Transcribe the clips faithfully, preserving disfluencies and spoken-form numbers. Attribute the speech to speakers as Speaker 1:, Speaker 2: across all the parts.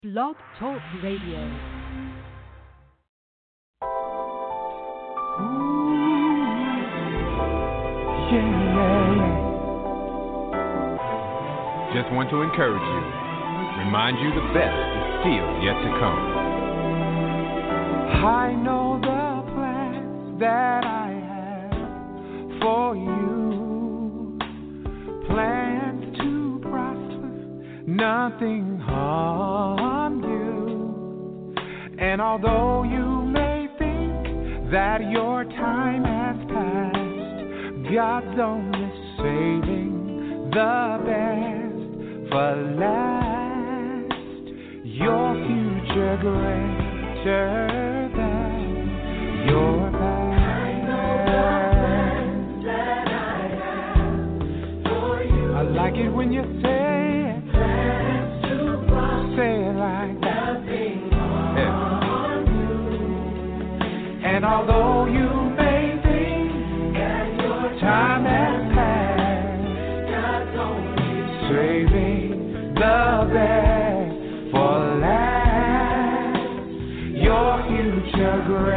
Speaker 1: Blog Talk Radio.
Speaker 2: Yeah, yeah, yeah. Just want to encourage you, remind you the best is still yet to come. I know the plans that I have for you, plans to prosper, nothing harm you. And although you may think that your time has passed, God's only saving the best for last. Your future greater than your past. I know the plans that I have for you. I like it when you say it. Plans to prosper. Say it like that. Nothing harm you. And although you may time has passed, God's only saving the best for last. Your future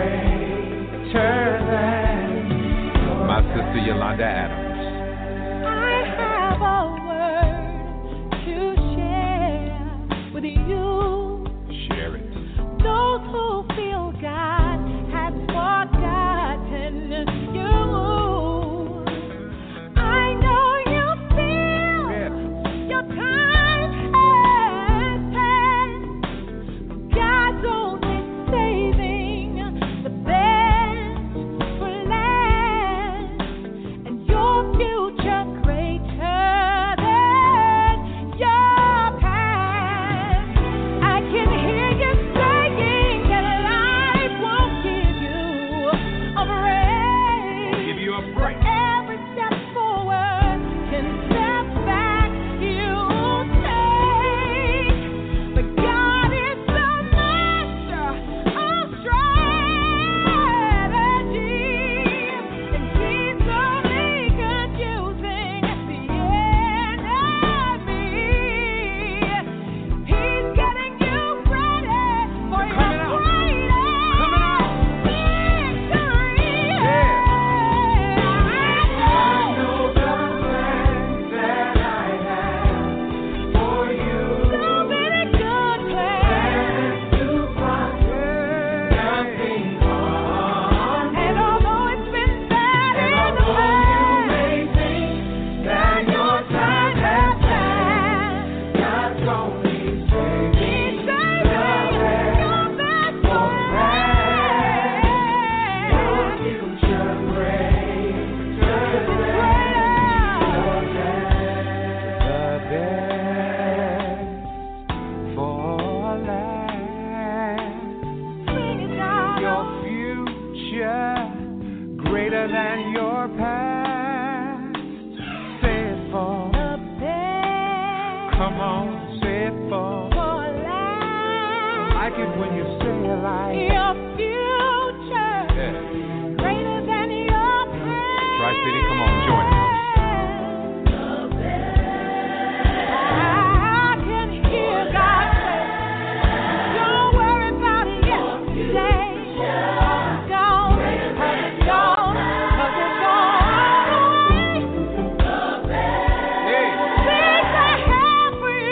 Speaker 2: greater than my sister Yolanda Adams.
Speaker 3: I have a word to share with you.
Speaker 2: Share it.
Speaker 3: Those who feel God has forgotten you.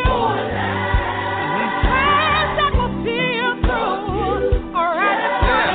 Speaker 2: Yeah.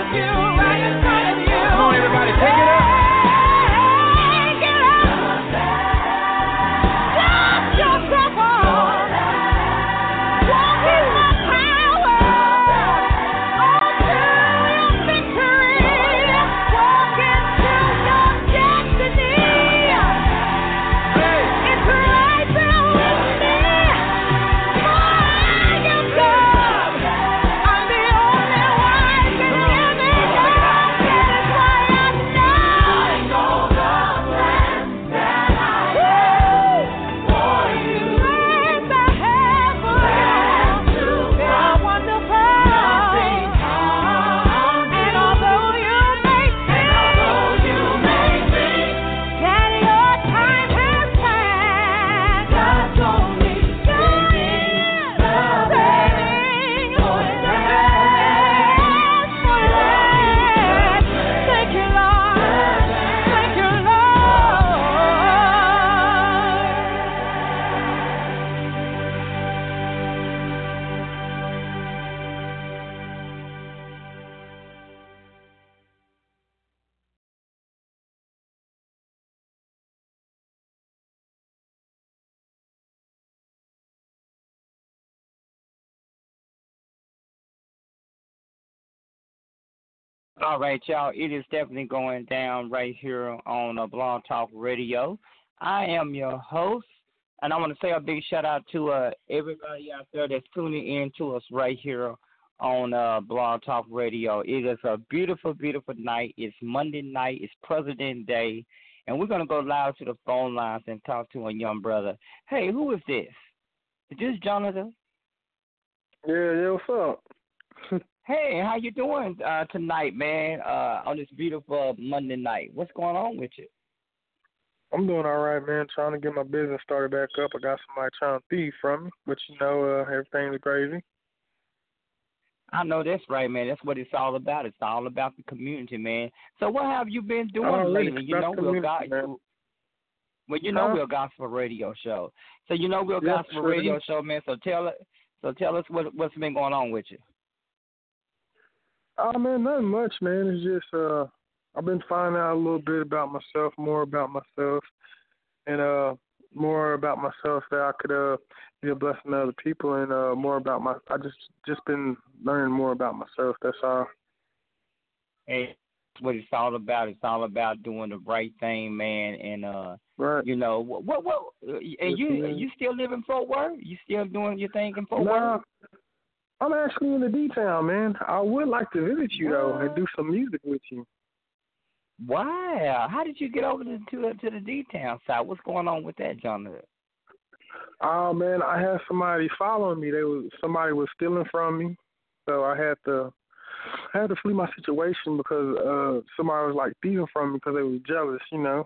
Speaker 4: All right, y'all. It is definitely going down right here on uh, Blog Talk Radio. I am your host, and I want to say a big shout out to uh, everybody out there that's tuning in to us right here on uh, Blog Talk Radio. It is a beautiful, beautiful night. It's Monday night. It's President Day, and we're going to go live to the phone lines and talk to a young brother. Hey, who is this? Is this Jonathan?
Speaker 5: Yeah, yeah, what's up?
Speaker 4: Hey, how you doing uh, tonight, man, uh, on this beautiful Monday night? What's going on with you?
Speaker 5: I'm doing all right, man. Trying to get my business started back up. I got somebody trying to thieve from me, but, you know, uh, everything's crazy.
Speaker 4: I know that's right, man. That's what it's all about. It's all about the community, man. So what have you been doing
Speaker 5: Oh, really?
Speaker 4: lately? You know, we'll got you. Well, you know,
Speaker 5: Huh?
Speaker 4: we're a gospel radio show. So you know, we're a
Speaker 5: Yeah,
Speaker 4: gospel
Speaker 5: sure
Speaker 4: radio
Speaker 5: is.
Speaker 4: show, man. So tell it. So tell us what what's been going on with you.
Speaker 5: Oh, man, nothing much, man. It's just uh, I've been finding out a little bit about myself, more about myself, and uh, more about myself that I could uh, be a blessing to other people, and uh, more about my. I just just been learning more about myself. That's all.
Speaker 4: And that's what it's all about. It's all about doing the right thing, man. And uh,
Speaker 5: Right.
Speaker 4: you know, what what, what and
Speaker 5: Yes,
Speaker 4: you
Speaker 5: man.
Speaker 4: you still live in Fort Worth? You still doing your thing in Fort
Speaker 5: Nah,
Speaker 4: Worth?
Speaker 5: I'm actually in the D-Town, man. I would like to visit you, though, and do some music with you.
Speaker 4: Wow. How did you get over to to, the- to the D-Town side? What's going on with that, Jonathan?
Speaker 5: Oh, man, I had somebody following me. They was Somebody was stealing from me, so I had to I had to flee my situation because uh, somebody was, like, thieving from me because they was jealous, you know.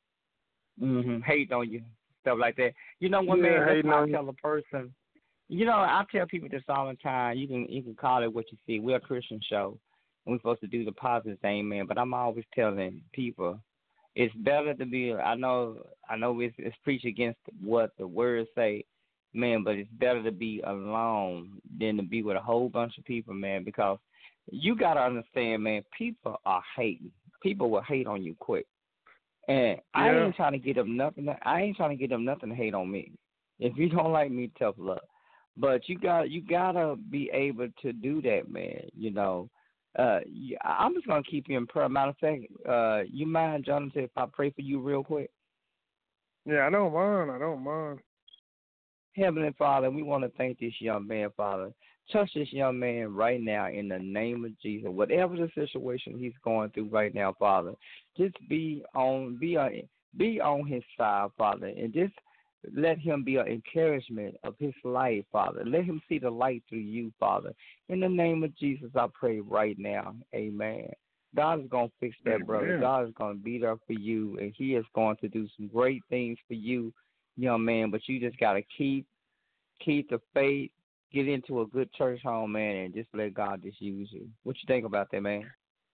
Speaker 4: Mm-hmm. Hating on you, stuff like that. You know what,
Speaker 5: Yeah,
Speaker 4: man? That's
Speaker 5: hating
Speaker 4: what I
Speaker 5: on you.
Speaker 4: tell a person. You know, I tell people this all the time. You can you can call it what you see. We're a Christian show, and we're supposed to do the positive thing, man. But I'm always telling people, it's better to be. I know, I know, it's, it's preach against what the words say, man. But it's better to be alone than to be with a whole bunch of people, man. Because you gotta understand, man. People are hating. People will hate on you quick. And I
Speaker 5: Yeah.
Speaker 4: ain't trying to get them nothing. I ain't trying to get them nothing to hate on me. If you don't like me, tough luck. But you got you gotta be able to do that, man. You know, uh, you, I'm just gonna keep you in prayer. Matter of fact, uh, you mind, Jonathan, if I pray for you real quick?
Speaker 5: Yeah, I don't mind. I don't mind.
Speaker 4: Heavenly Father, we want to thank this young man, Father. Touch this young man right now in the name of Jesus. Whatever the situation he's going through right now, Father, just be on be on, be on his side, Father, and just let him be an encouragement of his life, Father. Let him see the light through you, Father. In the name of Jesus, I pray right now. Amen. God is going to fix that, brother.
Speaker 5: Amen.
Speaker 4: God is going to be there for you, and he is going to do some great things for you, young man. But you just got to keep keep the faith, get into a good church home, man, and just let God just use you. What you think about that, man?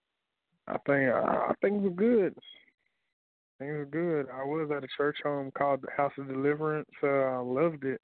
Speaker 5: I think I, I think it was good. I think it was good. I was at a church home called the House of Deliverance. Uh, I loved it.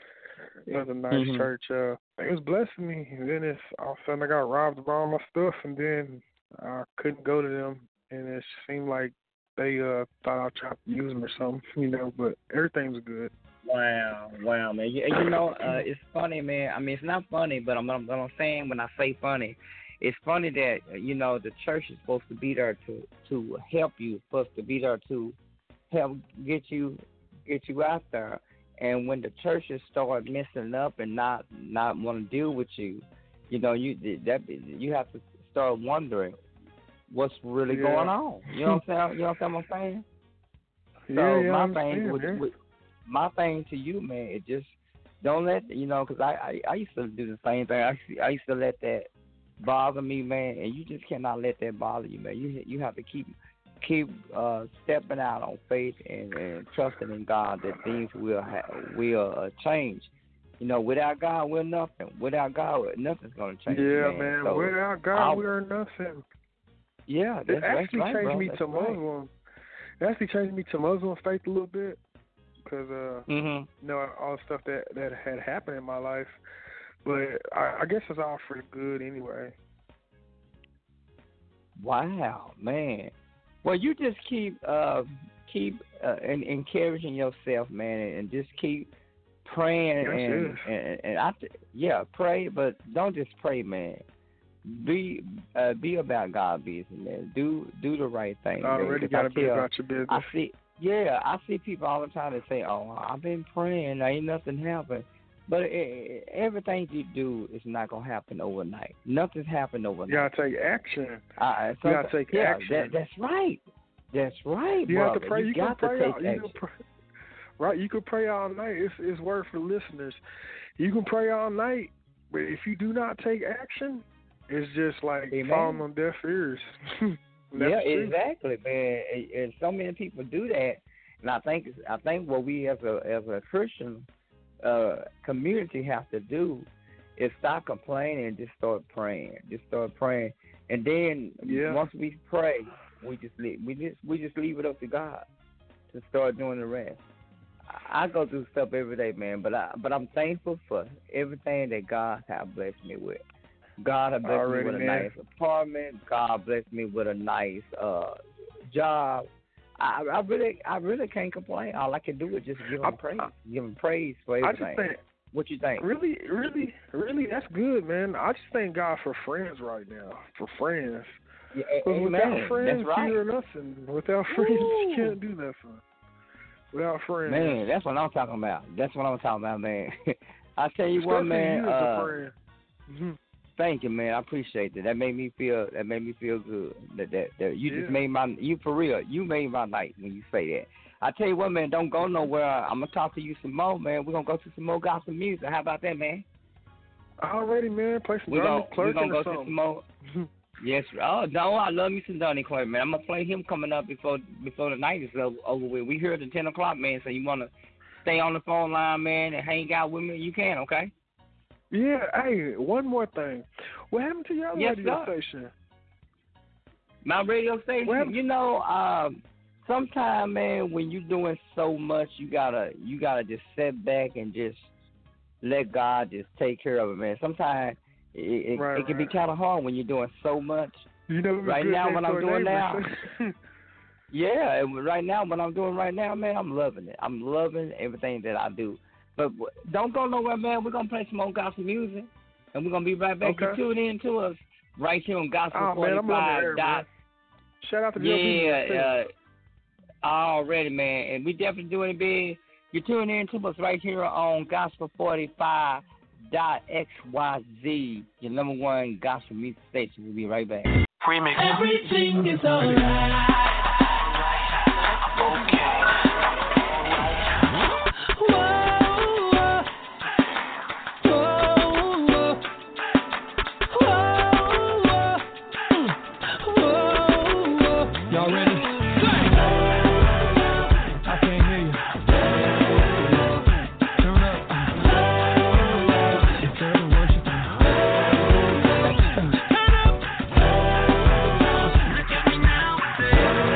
Speaker 5: It was a nice
Speaker 4: Mhm.
Speaker 5: church. Uh, it was blessing me. And then it's, all of a sudden I got robbed of all my stuff, and then I couldn't go to them. And it seemed like they uh, thought I tried to use them or something, you know. But everything was good.
Speaker 4: Wow, wow, man. You, you know, uh, it's funny, man. I mean, it's not funny, but I'm, I'm, I'm saying when I say funny, it's funny that, you know, the church is supposed to be there to, to help you, supposed to be there to help get you get you out there. And when the churches start messing up and not not want to deal with you, you know, you that you have to start wondering what's really
Speaker 5: Yeah.
Speaker 4: going on. You know what I'm saying? You know what I'm saying? So
Speaker 5: Yeah, yeah, I
Speaker 4: my thing
Speaker 5: understand,
Speaker 4: with,
Speaker 5: man.
Speaker 4: with my thing to you, man, it just don't let you know, because I, I I used to do the same thing. I used to, I used to let that bother me, man, and you just cannot let that bother you, man. You you have to keep keep uh, stepping out on faith and, and trusting in God that things will ha- will uh, change. You know, without God, we're nothing. Without God, nothing's gonna change.
Speaker 5: Yeah,
Speaker 4: man.
Speaker 5: man.
Speaker 4: So,
Speaker 5: Without God,
Speaker 4: I'll-
Speaker 5: we are nothing.
Speaker 4: yeah, that's,
Speaker 5: It actually
Speaker 4: that's right,
Speaker 5: changed
Speaker 4: bro.
Speaker 5: me
Speaker 4: That's
Speaker 5: to
Speaker 4: right.
Speaker 5: Muslim. It actually changed me to Muslim faith a little bit because, uh,
Speaker 4: Mhm.
Speaker 5: you know, all the stuff that, that had happened in my life. But I, I guess it's all for the good anyway.
Speaker 4: Wow, man. Well, you just keep uh, keep uh, and encouraging yourself, man, and just keep praying
Speaker 5: Yes,
Speaker 4: and,
Speaker 5: yes.
Speaker 4: and and I th- yeah, pray, but don't just pray, man. be uh, be about God's business, man. Do do the right thing.
Speaker 5: Already got to be
Speaker 4: tell,
Speaker 5: about your business.
Speaker 4: I see, yeah, I see people all the time that say, "Oh, I've been praying, ain't nothing happened." But it, it, everything you do is not gonna happen overnight. Nothing's happened overnight.
Speaker 5: You gotta take action.
Speaker 4: Uh,
Speaker 5: you gotta take
Speaker 4: yeah,
Speaker 5: action.
Speaker 4: That, that's right. That's right,
Speaker 5: you
Speaker 4: brother.
Speaker 5: have to pray.
Speaker 4: You,
Speaker 5: you
Speaker 4: got
Speaker 5: can pray
Speaker 4: to take
Speaker 5: all, you
Speaker 4: action.
Speaker 5: can pray, right? You can pray all night. It's it's word for listeners. You can pray all night, but if you do not take action, it's just like
Speaker 4: Amen.
Speaker 5: falling on deaf ears.
Speaker 4: Yeah,
Speaker 5: true.
Speaker 4: exactly, man. And, and so many people do that, and I think I think what we as a as a Christian uh, community have to do is stop complaining and just start praying. Just start praying, and then
Speaker 5: yeah.
Speaker 4: once we pray, we just leave, we just we just leave it up to God to start doing the rest. I, I go through stuff every day, man, but I but I'm thankful for everything that God has blessed me with. God has blessed
Speaker 5: Already,
Speaker 4: me with a
Speaker 5: man.
Speaker 4: nice apartment. God blessed me with a nice uh, job. I, I really, I really can't complain. All I can do is just give him
Speaker 5: I,
Speaker 4: praise,
Speaker 5: I,
Speaker 4: give him praise for everything.
Speaker 5: I just think,
Speaker 4: what you think?
Speaker 5: Really, really, really, that's good, man. I just thank God for friends right now. For friends.
Speaker 4: Yeah,
Speaker 5: Because
Speaker 4: amen.
Speaker 5: without friends,
Speaker 4: That's right.
Speaker 5: you're nothing. Without friends,
Speaker 4: Woo.
Speaker 5: you can't do nothing. Without friends,
Speaker 4: Man, that's what I'm talking about. That's what I'm talking about, man. I tell you what,
Speaker 5: Especially
Speaker 4: man.
Speaker 5: You as
Speaker 4: uh,
Speaker 5: a friend. Mm-hmm.
Speaker 4: Thank you, man. I appreciate that. That made me feel. That made me feel good. That that, that you
Speaker 5: Yeah.
Speaker 4: just made my. You for real. You made my night when you say that. I tell you what, man. Don't go nowhere. I'm gonna talk to you some more, man. We're gonna go to some more gospel music. How about that, man?
Speaker 5: Already, man. Play some
Speaker 4: We're
Speaker 5: Johnny
Speaker 4: gonna, we
Speaker 5: Clerkin
Speaker 4: gonna
Speaker 5: or
Speaker 4: go to
Speaker 5: something.
Speaker 4: some more. Yes. Oh no, I love me some Donnie Clark, man. I'm gonna play him coming up before before the night is over, over with. We here at the ten o'clock, man. So you wanna stay on the phone line, man, and hang out with me? You can, okay?
Speaker 5: Yeah. Hey, one more thing. What happened to your
Speaker 4: Yes,
Speaker 5: radio
Speaker 4: sir.
Speaker 5: station?
Speaker 4: My radio station,
Speaker 5: Well,
Speaker 4: you know, um, sometimes, man, when you're doing so much, you gotta you gotta just sit back and just let God just take care of it, man. Sometimes it, it,
Speaker 5: Right,
Speaker 4: it can be
Speaker 5: right.
Speaker 4: kind of hard when you're doing so much.
Speaker 5: You never been
Speaker 4: Right
Speaker 5: good
Speaker 4: now,
Speaker 5: next
Speaker 4: what I'm
Speaker 5: door
Speaker 4: doing
Speaker 5: neighbors.
Speaker 4: Yeah, and right now, what I'm doing right now, man, I'm loving it. I'm loving everything that I do. But w- don't go nowhere, man. We're gonna play some more gospel music, and we're gonna be right back.
Speaker 5: Okay.
Speaker 4: You tune in to us right here on Gospel
Speaker 5: Oh, man, I'm on the
Speaker 4: forty-five.
Speaker 5: air,
Speaker 4: dot
Speaker 5: man. Shout out to Joe
Speaker 4: Yeah,
Speaker 5: People.
Speaker 4: uh, already, man. And we definitely doing it big. You're tuning in to us right here on Gospel forty-five dot X Y Z, your number one gospel music station. We'll be right back.
Speaker 6: Remix. Everything is alright. Look at me now.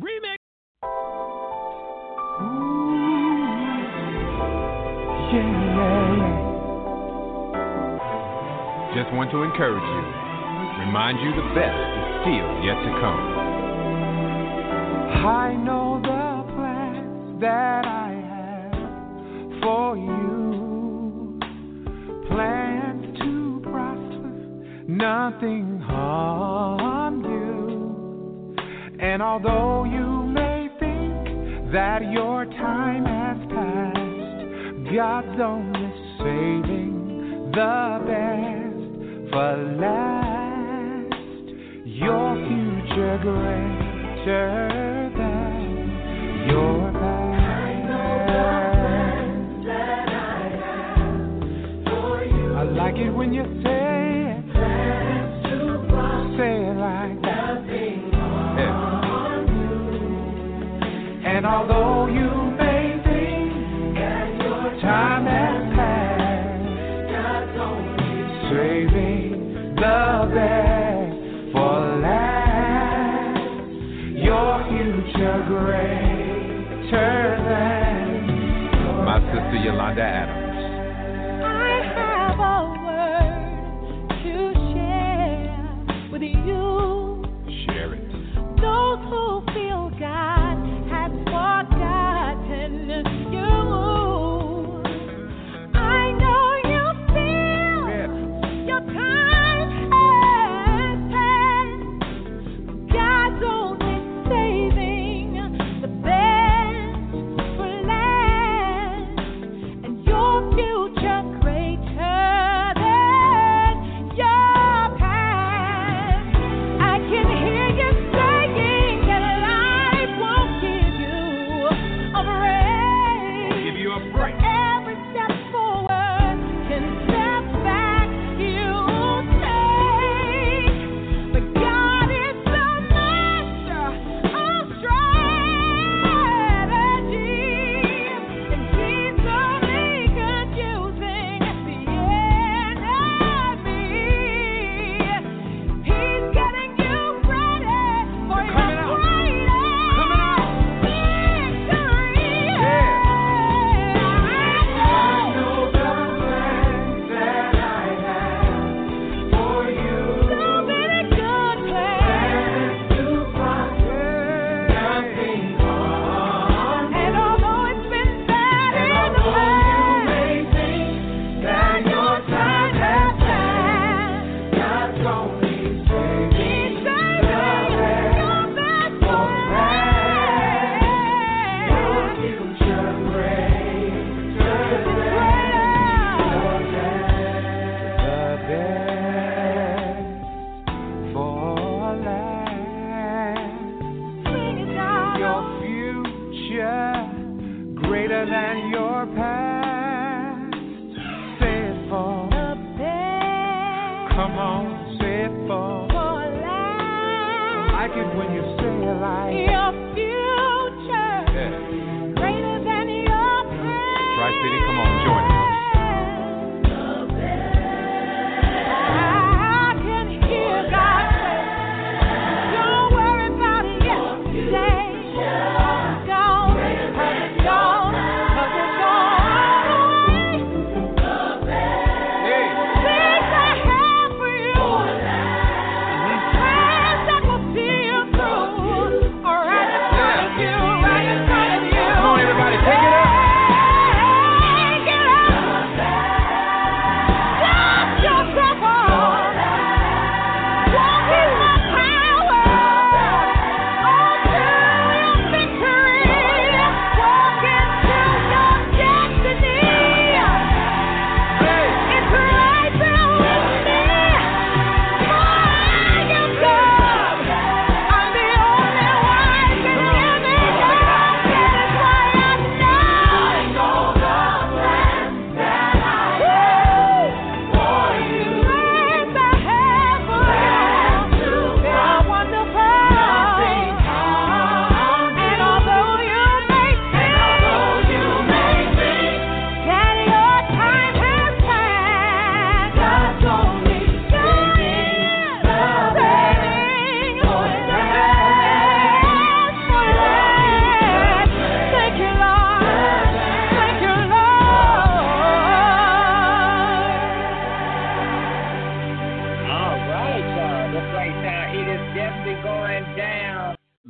Speaker 2: Remix.
Speaker 6: Yeah, yeah, yeah.
Speaker 2: Just want to encourage you. Remind you the best is still yet to come.
Speaker 6: I know the plans that I have for you. Plans to prosper, nothing harm you. And although you may think that your time has passed, God's only saving the best for last. Your future greater than your past. I know the plans that I have for you. I like it when you say it. Plans to prosper. Say it like that. Nothing harm you. And although you may think that your time has passed, God's only saving the best for last. Your future greater than
Speaker 2: My sister Yolanda Adams.
Speaker 3: I have a word to share with you.
Speaker 2: Share it.
Speaker 3: Those who feel God has forgotten you. I know you feel your time has passed. God's only saving the best for last, and your future greater than your past. I can hear you saying that life won't give you a break.
Speaker 2: Give you a break.
Speaker 3: Every step forward can step back you take. But God is the master of strategy, and He's only confusing the enemy. He's getting you ready for your
Speaker 2: Coming out.
Speaker 3: greatest
Speaker 2: Coming out.
Speaker 3: victory.
Speaker 6: I know the plans that I have for you.
Speaker 3: So many good plans,
Speaker 6: Plans to prosper, nothing harm you.
Speaker 3: and although it's been bad
Speaker 6: And
Speaker 3: in the
Speaker 6: although you may
Speaker 3: past,
Speaker 6: think that your time has passed, God's only saving
Speaker 3: He's
Speaker 6: the
Speaker 3: saving
Speaker 6: best
Speaker 3: your best
Speaker 6: for
Speaker 3: for
Speaker 6: last. Your
Speaker 3: last.
Speaker 6: future greater than your past. The best for last.
Speaker 3: Sing it out.
Speaker 6: Your future greater than your past. Say it for.
Speaker 3: The best
Speaker 6: Come on, say it for.
Speaker 3: for last.
Speaker 6: I like it when you say it like.
Speaker 3: Your future
Speaker 2: Yeah.
Speaker 3: greater than your past.
Speaker 2: Tri-City, come on, join us.
Speaker 3: I can hear God say, don't worry about yesterday. It's gone, 'cause it's gone, 'cause it's gone away.
Speaker 2: Hey.
Speaker 3: Things I have for you, plans that will see you through, are right in front of you, right in front of you.
Speaker 2: Come on, everybody, take it up.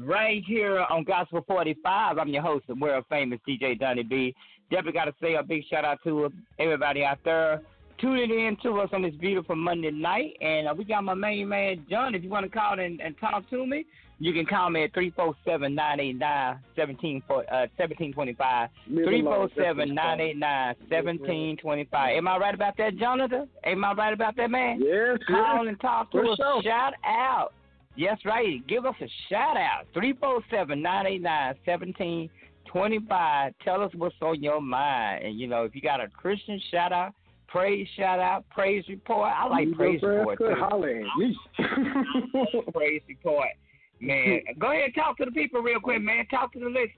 Speaker 4: right here on Gospel forty-five. I'm your host, the world famous D J Donnie B. Definitely got to say a big shout out to everybody out there tuning in to us on this beautiful Monday night. And uh, we got my main man, John. If you want to call in and talk to me, you can call me at three four seven, nine eight nine, one seven two five. three four seven, nine eight nine, one seven two five. Am I right about that, Jonathan? Am I right about that, man?
Speaker 5: Yes,
Speaker 4: Call
Speaker 5: yes.
Speaker 4: and talk to
Speaker 5: For
Speaker 4: us.
Speaker 5: sure.
Speaker 4: Shout out. Yes, right. Give us a shout out. three four seven, nine eight nine, one seven two five. Tell us what's on your mind. And, you know, if you got a Christian shout out, praise shout out, praise report. I like
Speaker 5: You
Speaker 4: praise
Speaker 5: go,
Speaker 4: report,
Speaker 5: Brad,
Speaker 4: too.
Speaker 5: holler at me.
Speaker 4: Praise report. Man, go ahead and talk to the people real quick, man. Talk to the listeners.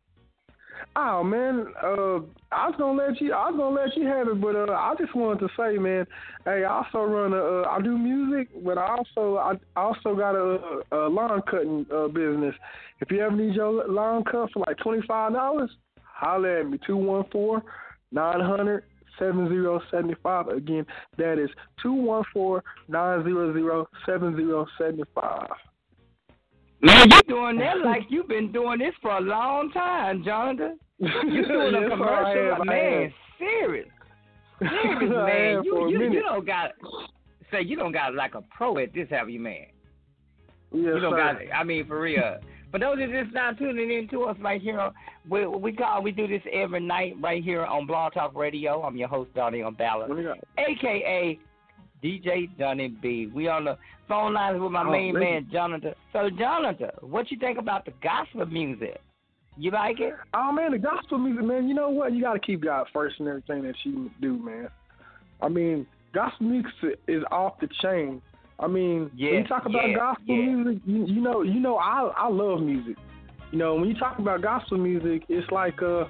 Speaker 5: Oh man, uh, I was gonna let you. I was gonna let you have it, but uh, I just wanted to say, man. Hey, I also run a. Uh, I do music, but I also I also got a, a lawn cutting uh, business. If you ever need your lawn cut for like twenty five dollars, holler at me. Two one four nine hundred seven zero seventy five. Again, that is two one four nine zero zero seven zero seventy five.
Speaker 4: Man, you doing that like you've been doing this for a long time, Jonathan. You doing a
Speaker 5: Yes,
Speaker 4: commercial,
Speaker 5: I have, I
Speaker 4: man.
Speaker 5: have.
Speaker 4: Serious, serious,
Speaker 5: I
Speaker 4: man.
Speaker 5: have
Speaker 4: You
Speaker 5: for a
Speaker 4: you,
Speaker 5: minute.
Speaker 4: you don't got say you don't got like a pro at this, have you, man?
Speaker 5: Yes,
Speaker 4: You don't
Speaker 5: sir.
Speaker 4: got. I mean, for real. For those that just not tuning in to us right here, on- we we call we do this every night right here on Blog Talk Radio. I'm your host, Donnie on Ballot,
Speaker 5: What do you got?
Speaker 4: A K A D J Donnie B. We on the phone lines with my
Speaker 5: Oh,
Speaker 4: main
Speaker 5: thank
Speaker 4: man, Jonathan. So, Jonathan, what you think about the gospel music? You like it?
Speaker 5: Oh man, the gospel music, man. You know what? You got to keep God first in everything that you do, man. I mean, gospel music is off the chain. I mean,
Speaker 4: Yeah,
Speaker 5: when you talk about
Speaker 4: yeah,
Speaker 5: gospel
Speaker 4: yeah.
Speaker 5: music, you, you know, you know, I I love music. You know, when you talk about gospel music, it's like uh.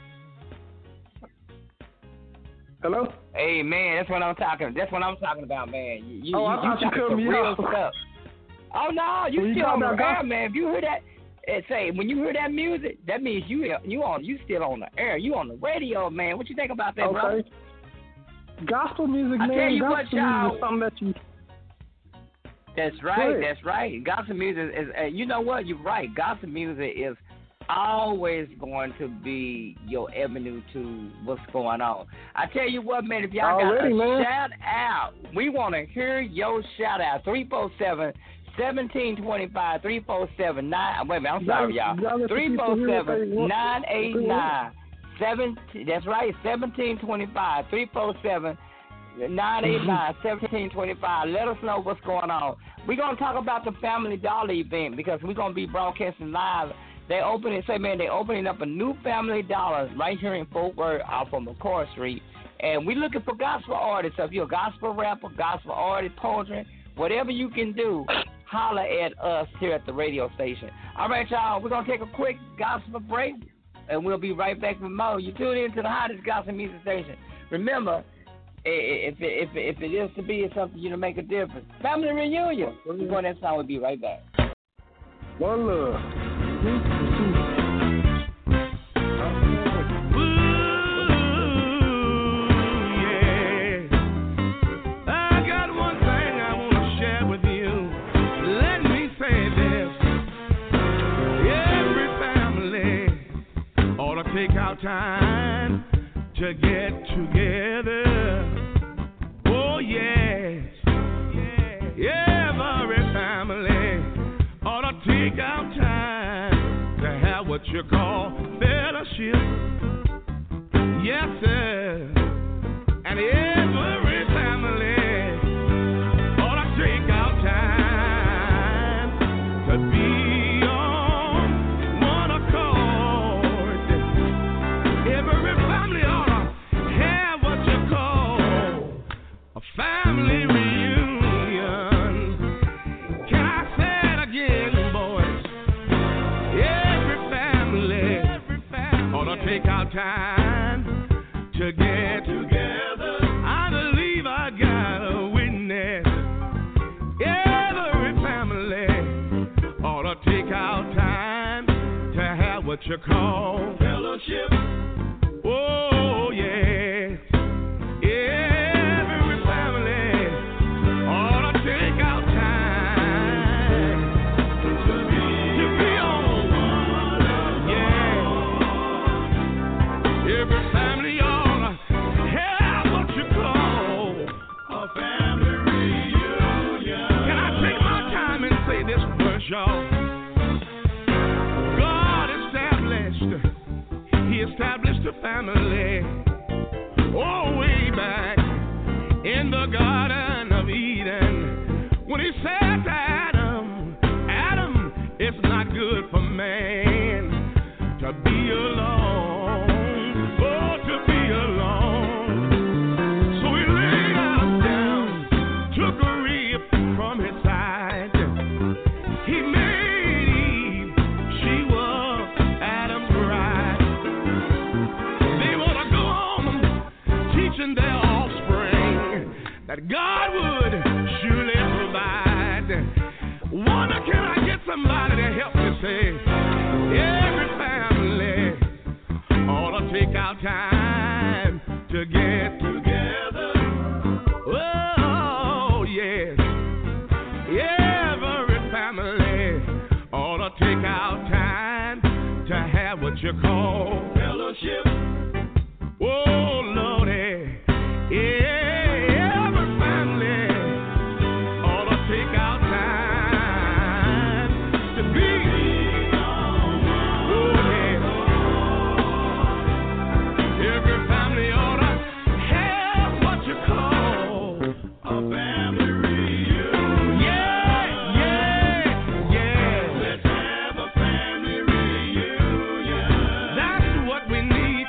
Speaker 5: Hello?
Speaker 4: Hey, man, that's what I'm talking. That's what I'm talking about, man. You, you,
Speaker 5: Oh, I
Speaker 4: you,
Speaker 5: thought you
Speaker 4: talking
Speaker 5: cut
Speaker 4: some
Speaker 5: me
Speaker 4: real
Speaker 5: off.
Speaker 4: stuff. Oh no, you
Speaker 5: When you
Speaker 4: still
Speaker 5: talk
Speaker 4: on the
Speaker 5: about
Speaker 4: air,
Speaker 5: gospel-
Speaker 4: man. If you hear that, it say when you hear that music, that means you you on you still on the air. You on the radio, man. What you think about that, brother?
Speaker 5: Okay. Gospel music,
Speaker 4: I
Speaker 5: man.
Speaker 4: tell you
Speaker 5: gospel
Speaker 4: what,
Speaker 5: music
Speaker 4: y'all.
Speaker 5: is something that you.
Speaker 4: That's right.
Speaker 5: Go ahead.
Speaker 4: That's right. Gospel music is. Uh, you know what? You're right. Gospel music is always going to be your avenue to what's going on. I tell you what, man. If y'all
Speaker 5: Already,
Speaker 4: got a
Speaker 5: man.
Speaker 4: shout out, we want to hear your shout out. Three four seven. seventeen twenty-five, three four seven, nine. Wait a minute, I'm sorry, y'all.
Speaker 5: Y'all let the
Speaker 4: three
Speaker 5: people
Speaker 4: four
Speaker 5: hear what they
Speaker 4: seven,
Speaker 5: want.
Speaker 4: nine eight nine, seven. That's right, seventeen twenty-five, three four seven, nine eight nine, seventeen twenty-five. Let us know what's going on. We're going to talk about the Family Dollar event because we're going to be broadcasting live. They opening, say, man, they opening up a new Family Dollar right here in Fort Worth off of McCoy Street. And we're looking for gospel artists. So if you're a gospel rapper, gospel artist, poetry, whatever you can do, holler at us here at the radio station. All right, y'all, we're going to take a quick gospel break, and we'll be right back with more. You tune in to the hottest gospel music station. Remember, if it, if it, if it is to be, it's something you to make a difference. Family reunion. We're going that song. We'll be right back.
Speaker 5: One love.
Speaker 6: Take our time to get together. Oh yes, every family ought to take our time to have what you call fellowship. Yes, sir. And every family ought to take our time to be family reunion. Can I say it again, boys? Every family, every family ought to take our time to get together. I believe I got a witness. Every family ought to take our time to have what you call fellowship. Oh, yeah. Take our time to be, to be on family. Oh, way back in the Garden of Eden, when he said to Adam, Adam, it's not good for man to be alone. Oh, to be alone. So he laid Adam down, took a rib from his side. He made Eve, she was Adam's bride. They want to go on teaching their offspring that God would surely provide. Wonder, can I get somebody to help me say, every family ought to take out time to get together. Oh, yes. Every family ought to take out time to have what you call fellowship. Oh, Lordy. Yeah, every family ought to take out time to be. Oh, yeah. Every family ought to have what you call a family reunion. Yeah, yeah, yeah. Let's have a family reunion. That's what we need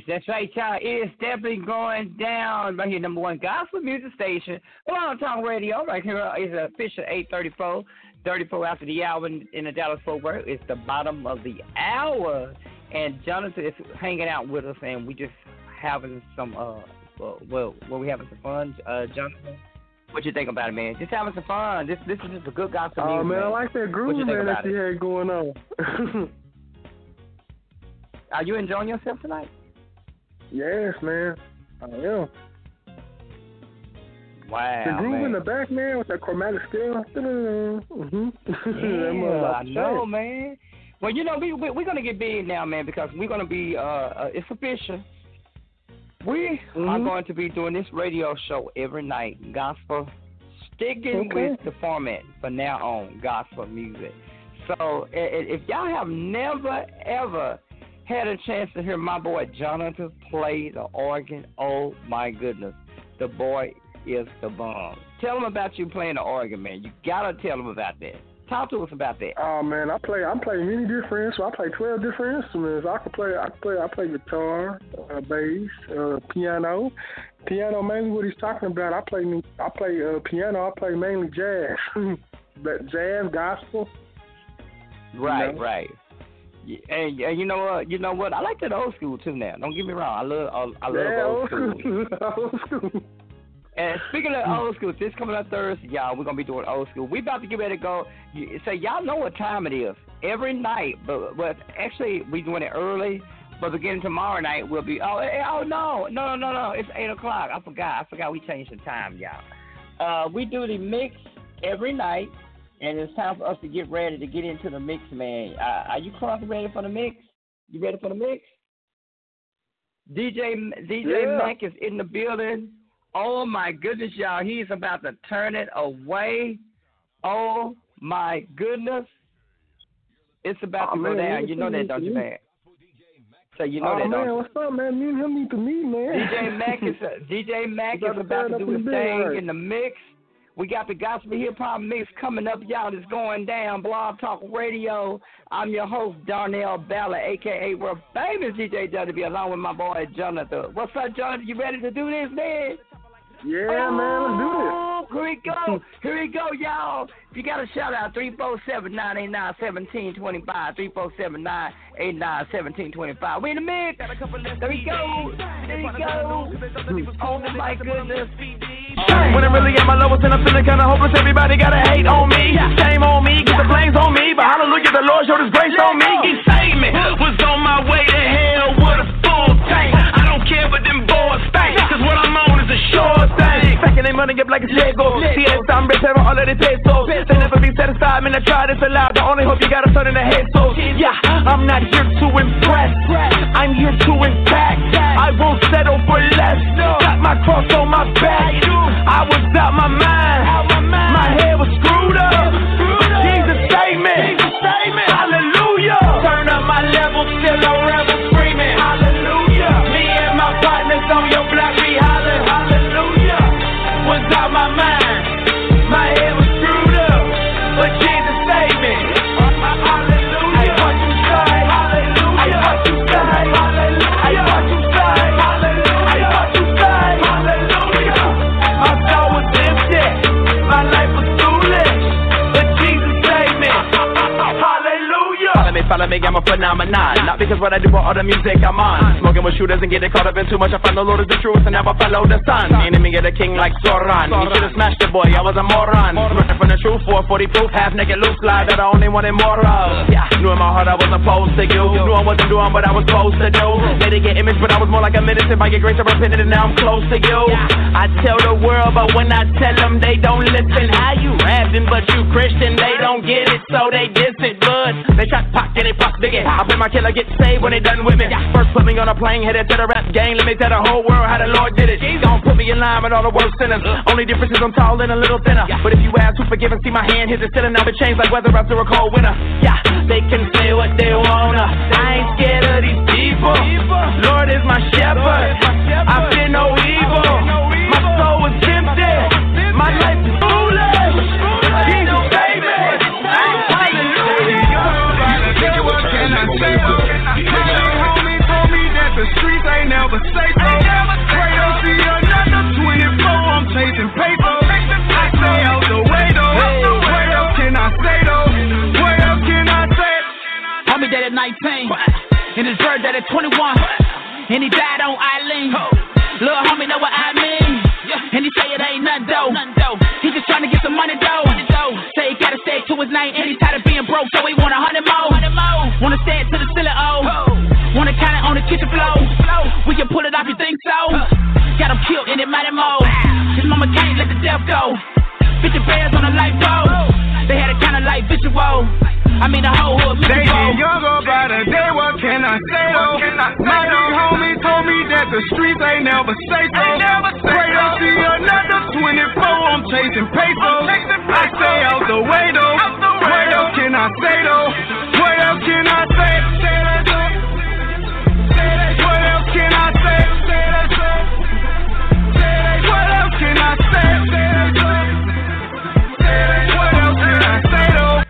Speaker 4: that's right, y'all. It is definitely going down right here, number one gospel music station. Blog Talk Radio, right here is official eight thirty-four, thirty-four after the hour in, in the Dallas-Fort Worth. It's the bottom of the hour, and Jonathan is hanging out with us, and we just having some, uh, well, well, well we having some fun, uh, Jonathan. What you think about it, man? Just having some fun. This this is just a good gospel music.
Speaker 5: Oh, man,
Speaker 4: man,
Speaker 5: I like that groove, man, that you had going on.
Speaker 4: Are you enjoying yourself tonight?
Speaker 5: Yes, man. I am.
Speaker 4: Wow,
Speaker 5: the groove
Speaker 4: man.
Speaker 5: in the back, man, with that chromatic scale. Mm-hmm.
Speaker 4: Yeah, I know, man. Well, you know, we, we, we're going to get big now, man, because we're going to be, uh, uh, it's official. We mm-hmm. are going to be doing this radio show every night, gospel, sticking okay. with the format from now on, gospel music. So if y'all have never, ever had a chance to hear my boy Jonathan play the organ, oh, my goodness, the boy is the bomb. Tell him about you playing the organ, man. You got to tell him about that. Talk to us about that.
Speaker 5: Oh man, I play. I play many different. So I play twelve different instruments. I can play. I can play. I play guitar, uh, bass, uh, piano. Piano mainly what he's talking about. I play. I play uh, piano. I play mainly jazz, but jazz, gospel.
Speaker 4: Right,
Speaker 5: you know?
Speaker 4: right. And, and you know what? You know what? I like that old school too. Now, don't get me wrong. I love. I love
Speaker 5: yeah,
Speaker 4: old,
Speaker 5: old
Speaker 4: school.
Speaker 5: school. old school.
Speaker 4: And speaking of old school, this coming up Thursday, y'all, we're going to be doing old school. We about to get ready to go. So y'all know what time it is. Every night, but, but actually we doing it early, but beginning tomorrow night we'll be, oh, oh no, no, no, no, it's eight o'clock. I forgot. I forgot we changed the time, y'all. Uh, we do the mix every night, and it's time for us to get ready to get into the mix, man. Uh, are you crunk ready for the mix? You ready for the mix? D J, D J
Speaker 5: yeah.
Speaker 4: Mac is in the building. Oh, my goodness, y'all. He's about to turn it away. Oh, my goodness. It's about
Speaker 5: oh,
Speaker 4: to
Speaker 5: man,
Speaker 4: go down. You know that, don't you, man? So you know
Speaker 5: oh,
Speaker 4: that,
Speaker 5: man,
Speaker 4: don't you?
Speaker 5: what's up, man? Me and him need to meet, man.
Speaker 4: D J Mac is, uh, D J Mac is about to do his thing right. in the mix. We got the Gospel Hip Hop Mix coming up, y'all. It's going down. Blog Talk Radio. I'm your host, Darnell Ballard, a k a world famous D J W, along with my boy, Jonathan. What's up, Jonathan? You ready to do this, man?
Speaker 5: Yeah,
Speaker 4: oh,
Speaker 5: man, let's do this.
Speaker 4: Here we go. Here we go, y'all. If you got a shout out, three four seven, nine eight nine, one seven two five, three four seven, nine eight nine, one seven two five. We in the mix. There we go. There we go. Oh, my goodness.
Speaker 7: When I'm really at my lowest and I'm feeling kinda hopeless, everybody gotta hate on me. Shame on me, cause the blame's on me. But hallelujah, the Lord showed his grace on me. He saved me, was on my way to hell with a full tank. I don't care what them boys think, cause what I'm on is a sure thing. Stacking their money up like it's Lego. See, every time I'm repairing all of their pesos. They never be satisfied, man, I try this a lot. The only hope you got is turn in the head, so yeah, I'm not here to impress, I'm here to impact. I won't settle for less, got my cross on my back. I was out my mind, my head was screwed up. Jesus save me, hallelujah. Turn up my level, still a rebel screaming, hallelujah. Me and my partners on your block, we holler, hallelujah. Was out my mind, my head was screwed up, but Jesus save me, hallelujah. I want you say, hallelujah. I want you say, hallelujah. I want you say, hallelujah. I want you say, hallelujah. My soul was empty, my life was foolish, but Jesus saved me, hallelujah. Follow me, follow me, I'm a phenomenon. Not because what I do, but all the music I'm on. Smoking with shooters and getting caught up in too much. I find the Lord is the truth and never follow the sun. Enemy get a king like Sauron. He should've smashed the boy, I was a moron. Running from the truth, four forty proof, half naked loose slide that I only wanted more of. Yeah, knew in my heart I was opposed to you. Knew I wasn't doing what I was supposed to do. Made it get image, but I was more like a minister. By your grace I repented and now I'm close to you. I tell the world, but when I tell them they don't listen. How you rapping, but you Christian, they don't get it, so they diss it. But they try to pock and they pop big it. I pray my killer get saved when they done with me. First put me on a plane, headed to the rap game. Let me tell the whole world how the Lord did it. Don't put me in line with all the worst sinners. Only difference is I'm tall and a little thinner. But if you ask who forgiven, see my hand, hit the ceiling. Now it changed like weather after a cold winter. Yeah, they can say what they wanna. I ain't scared of these people. Lord is my shepherd. I fear no evil. My soul was empty. My life is foolish. Jesus save me.
Speaker 6: What can I say? My homie told me that the streets ain't never
Speaker 8: and he died on Eileen. Little homie know what I mean. And he say it ain't nothing though. He just tryna get some money though. Say he gotta stay to his name and he tired of being broke, so he want a hundred more. Wanna stay to the ceiling, oh. Wanna count it on the kitchen floor. We can pull it off, you think so? Got him killed in it mighty mode. His mama can't let the death go. fifty bears on a life goal. They had a kind of like visual. I mean the whole hood
Speaker 6: They get younger by the day, what can I say though? My young homie told me that the streets ain't never safe though. Pray to see another twenty-four, I'm chasing pesos. I stay out the way though. What else can I say though? What else can I say? What else can I say? What else can I say? What else can I say though?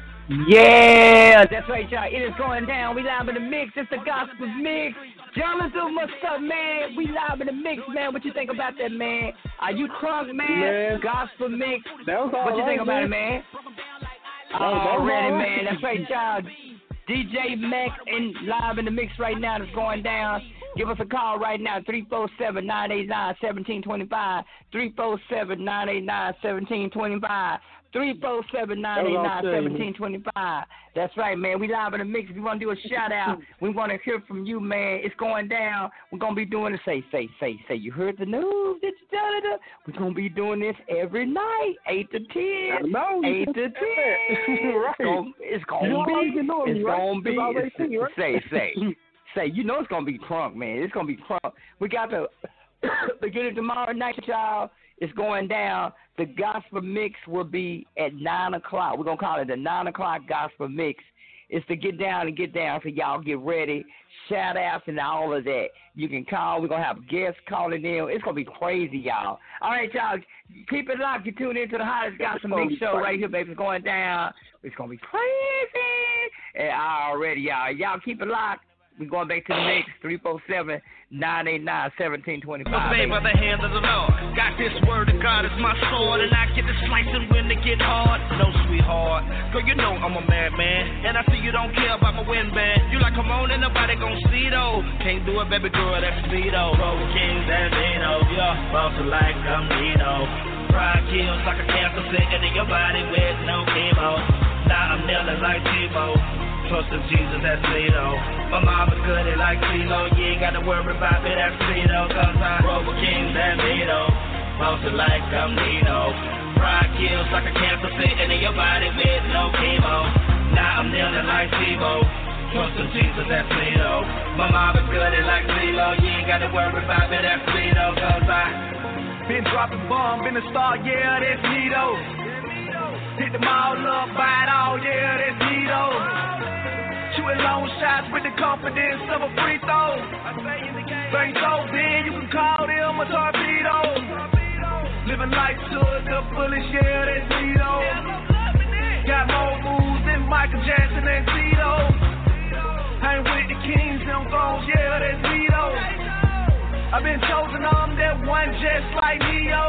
Speaker 4: Yeah, that's right, y'all. It is going down. We live in the mix. It's the gospel mix. Jonathan, what's up, man? We live in the mix, man. What you think about that, man? Are you crunk, man?
Speaker 5: Man.
Speaker 4: Gospel mix.
Speaker 5: That was all
Speaker 4: What you
Speaker 5: right,
Speaker 4: think about
Speaker 5: man.
Speaker 4: it, man?
Speaker 5: That was
Speaker 4: Already,
Speaker 5: all right.
Speaker 4: man. That's right, y'all. D J Max in live in the mix right now. It's going down. Give us a call right now, three four seven, nine eight nine, one seven two five, three four seven, nine eight nine, one seven two five, three four seven, nine eight nine, one seven two five. That's right, man. We live in the mix. If you want to do a shout-out, we want to hear from you, man. It's going down. We're going to be doing it. Say, say, say, say, you heard the news? Did you tell it? We're going to be doing this every night, eight to ten. eight to ten.
Speaker 5: Right.
Speaker 4: It's going
Speaker 5: You
Speaker 4: to be.
Speaker 5: already know me,
Speaker 4: It's
Speaker 5: right?
Speaker 4: going to be.
Speaker 5: It's already seen, right?
Speaker 4: Say, say. Say, you know it's going to be crunk, man. It's going to be crunk. We got the beginning tomorrow night, y'all. It's going down. The gospel mix will be at nine o'clock. We're going to call it the nine o'clock gospel mix. It's to get down and get down, so y'all get ready. Shout outs and all of that. You can call. We're going to have guests calling in. It's going to be crazy, y'all. All right, y'all. Keep it locked. You tune into the hottest gospel mix show right here, baby. It's going down. It's going to be crazy. And already, y'all. Y'all keep it locked. We're going back to the mix, three four seven, nine eight nine, one seven two five.
Speaker 8: Obey by the hand of the Lord. Got this word of God as my sword, and I get to slicing when they get hard. No, sweetheart, girl, you know I'm a madman, and I see you don't care about my win band. You like, come on, and nobody gon' see though. Can't do it, baby girl, that's me though. Roll Kings and Vino, yeah, boss like I'm Nino. Pride kills like a cancer sitting in your body with no chemo. Now I'm kneeling like Tebow. Trust in Jesus, that's me though. My mama good it like CeeLo. You ain't gotta worry about me, that's me though. Cause I roll with Kings and Vino. Bossing like I'm Nino. Pride kills like a cancer sitting in your body with no chemo. Now I'm kneeling like Tebow. Trust in Jesus, that's me though. My mama good it like CeeLo. You ain't gotta worry about me, that's me though. Cause I been dropping bomb, been a star, yeah, that's me though. Hit them all up, buy it all, yeah, that's me though. Shooting long shots with the confidence of a free throw. Bang so big, you can call them a torpedo. Living life to the fullest, yeah, that's me though. Got more moves than Michael Jackson and Tito. Hang with the kings and thrones, yeah, that's me though. I've been chosen, I'm that one just like Neo.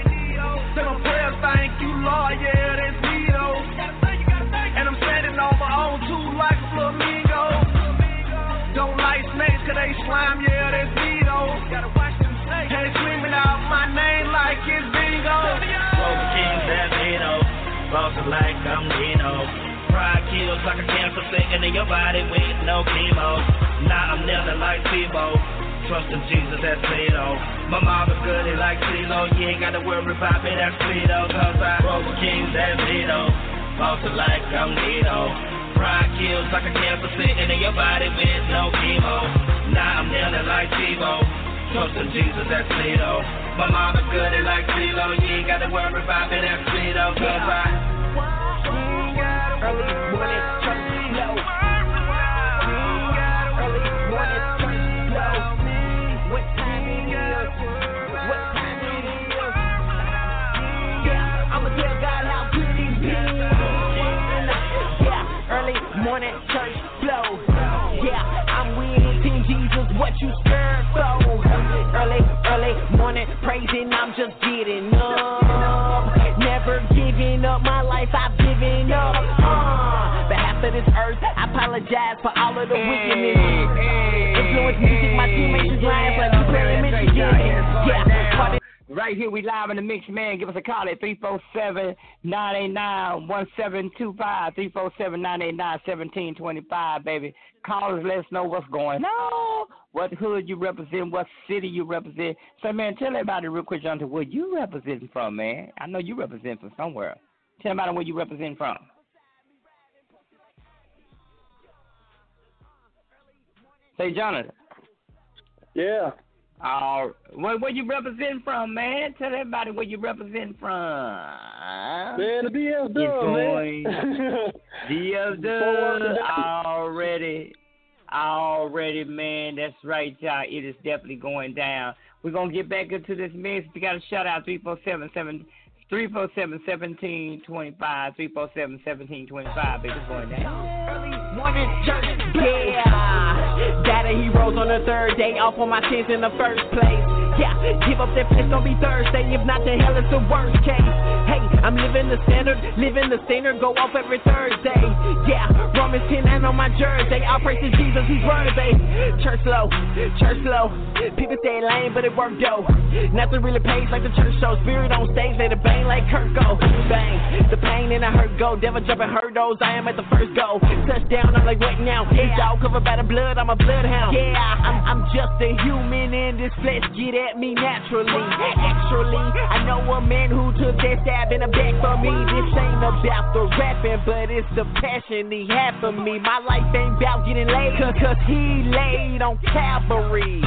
Speaker 8: Say my prayers, thank you, Lord, yeah, that's me though. And I'm standing on my own too like a flamingo. Don't like snakes cause they slime, yeah, that's me though. And screaming out my name like it's bingo. Roll Kings and Vino, bossing like I'm Nino. Pride kills like a cancer sitting in your body with no chemo. Now I'm kneeling like Tebow. Trust in Jesus, that's me though. My mama good it like CeeLo. You ain't gotta worry about me, that's me though. Cause I roll with Kings and Vino. Bossing like I'm Nino. Pride kills like a cancer sitting in your body with no chemo. Now I'm kneeling like Tebow. Trust in Jesus, that's me though. My mama good it like CeeLo. You ain't gotta worry about me, that's me though. Cause I early morning church flow. Early morning church flow. What time it is? What time it is? Yeah, I'ma tell God how good He's been. Yeah, early morning church flow. Yeah, I'm with Team Jesus. What you scared for? Early, early morning praising. I'm just getting up. Never giving up my life. I've given up. Uh, behalf of this earth, I apologize for all of the wickedness. Influence music, my teammates is lying.
Speaker 4: right here. We live in the mix, man. Give us a call at three four seven, nine eight nine, one seven two five, three four seven, nine eight nine, one seven two five, baby. Call us, let us know what's going on, what hood you represent, what city you represent. So, man, tell everybody real quick, Jonathan, where you representing from, man. I know you represent from somewhere. Tell everybody where you represent from. Say, Jonathan.
Speaker 5: Yeah.
Speaker 4: Uh, where, where you represent from, man? Tell everybody where you represent from.
Speaker 5: Man, the D F Dub, man.
Speaker 4: D F Dub already, already, man. That's right, y'all. It is definitely going down. We're going to get back into this mix. We got a shout out, three four seven, seven, three four seven, one seven two five, three four seven, one seven two five, baby. It's going down.
Speaker 9: Early morning church, yeah. Data heroes on the third day, off on my sins in the first place. Yeah, give up that place, don't be Thursday. If not, then hell is the worst case. Hey, I'm living the standard, living the standard, go off every Thursday. Yeah, Romans ten and on my jersey. I'll praise to Jesus, he's worthy. Church low, church low. People stay lame, but it worked though. Nothing really pays like the church show. Spirit on stage, let it bang like Kurt go. Bang, the pain and the hurt go. Devil jumping hurdles, I am at the first go. Touchdown, I'm like, what now? Yeah, dog covered by the blood, I'm a bloodhound. Yeah, I'm, I'm just a human in this flesh. Get at me naturally. Actually, I know a man who took that stab in the back for me. This ain't about the rapping, but it's the passion he had for me. My life ain't about getting laid, cause, cause he laid on Calvary.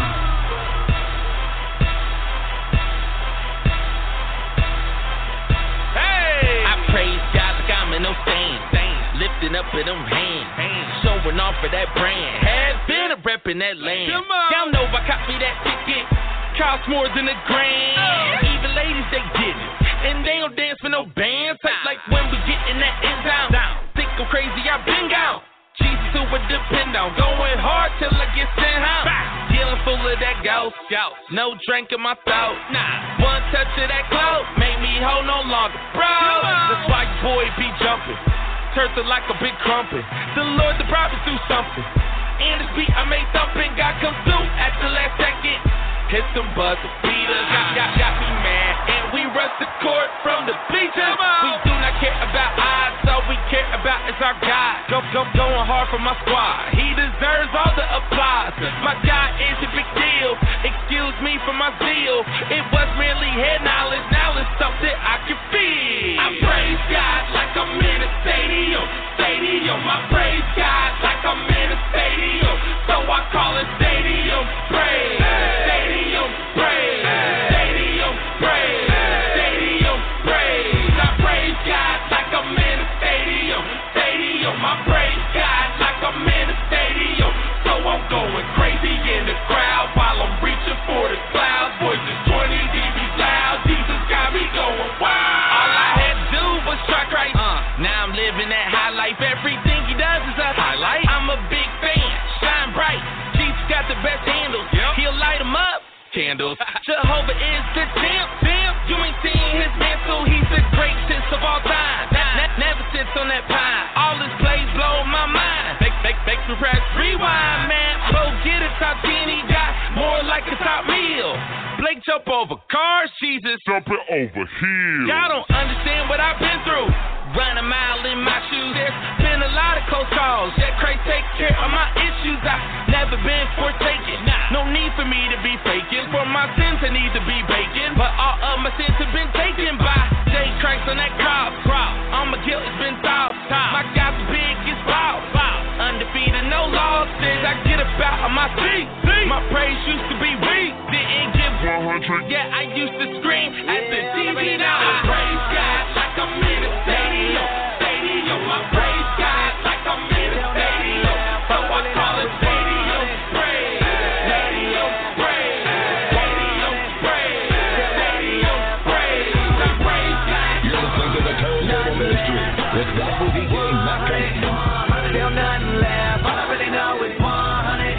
Speaker 10: Hey! I praise God like I'm in no stain. Lifting up in them hands, showing off for that brand. Has been a rep in that land. Y'all know I caught me that ticket. Cost more than a grand. Even ladies, they get it. And they don't dance for no bands. Type like when we get in that end town. Think I'm crazy, I been out. Jesus who would depend on. Going hard till I get sent home. Dealing full of that ghost. No drink in my throat. Nah. One touch of that cloak made me hold no longer. Bro, that's why your boy be jumping. Turns it like a big crumpet. The Lord the prophet do something. And this beat I made thumping. God come through at the last second. Hit some buzz beaters. Got, got, got me mad. And we rush the court from the bleachers. We do not care about odds. All we care about is our God. Go, go, going hard for my squad. He deserves all the applause. My God is a big deal. Excuse me for my zeal. It was merely head knowledge. Now it's something I can feel. I praise God like I'm in a stadium. Stadium. I praise God like I'm in a stadium. So I call it stadium praise. Stadium praise. Stadium praise. Stadium praise. I praise God like I'm in a stadium. Stadium. I praise God like I'm in a stadium. So I'm going crazy in the crowd while I'm reaching for the clouds. Voices twenty dBs loud. Jesus got me going wild. All I had to do was try Christ. Uh, now I'm living that high life. Everything he does is a highlight. I'm a big fan. Shine bright. Jesus got the best handles. Yep. He'll light them up. Candles. Jehovah is the champ. Champ. You ain't seen his mantle. He's the greatest of all time. Ne- ne- never sits on that pine. All his plays blow my mind. Make, make, make me press rewind, man. Go get a top ten. He got more like a top meal. Blake jump over cars. Jesus jumping over here. Y'all don't understand what I've been through. Run a mile in my shoes. There's been a lot of close calls. That Christ take care of my issues. I've never been forsaken. No need for me to be faking. For my sins I need to be baking. But all of my sins have been taken by J. Christ on that cross. All my guilt has been solved. My God's the biggest boss. Undefeated, no losses. I get about on my feet. My praise used to be weak. Didn't give one hundred. Yeah, I used to scream at the T V. Now I praise God like I'm in a stadium. Stadium. I praise God like I'm in a stadium. So I call it stadium praise. Stadium praise. Stadium praise. Stadium praise. I praise God.
Speaker 11: You're listening to the Turntable Ministry with Gospel D J Mac.
Speaker 9: Still nothing left. All I really know is one hundred.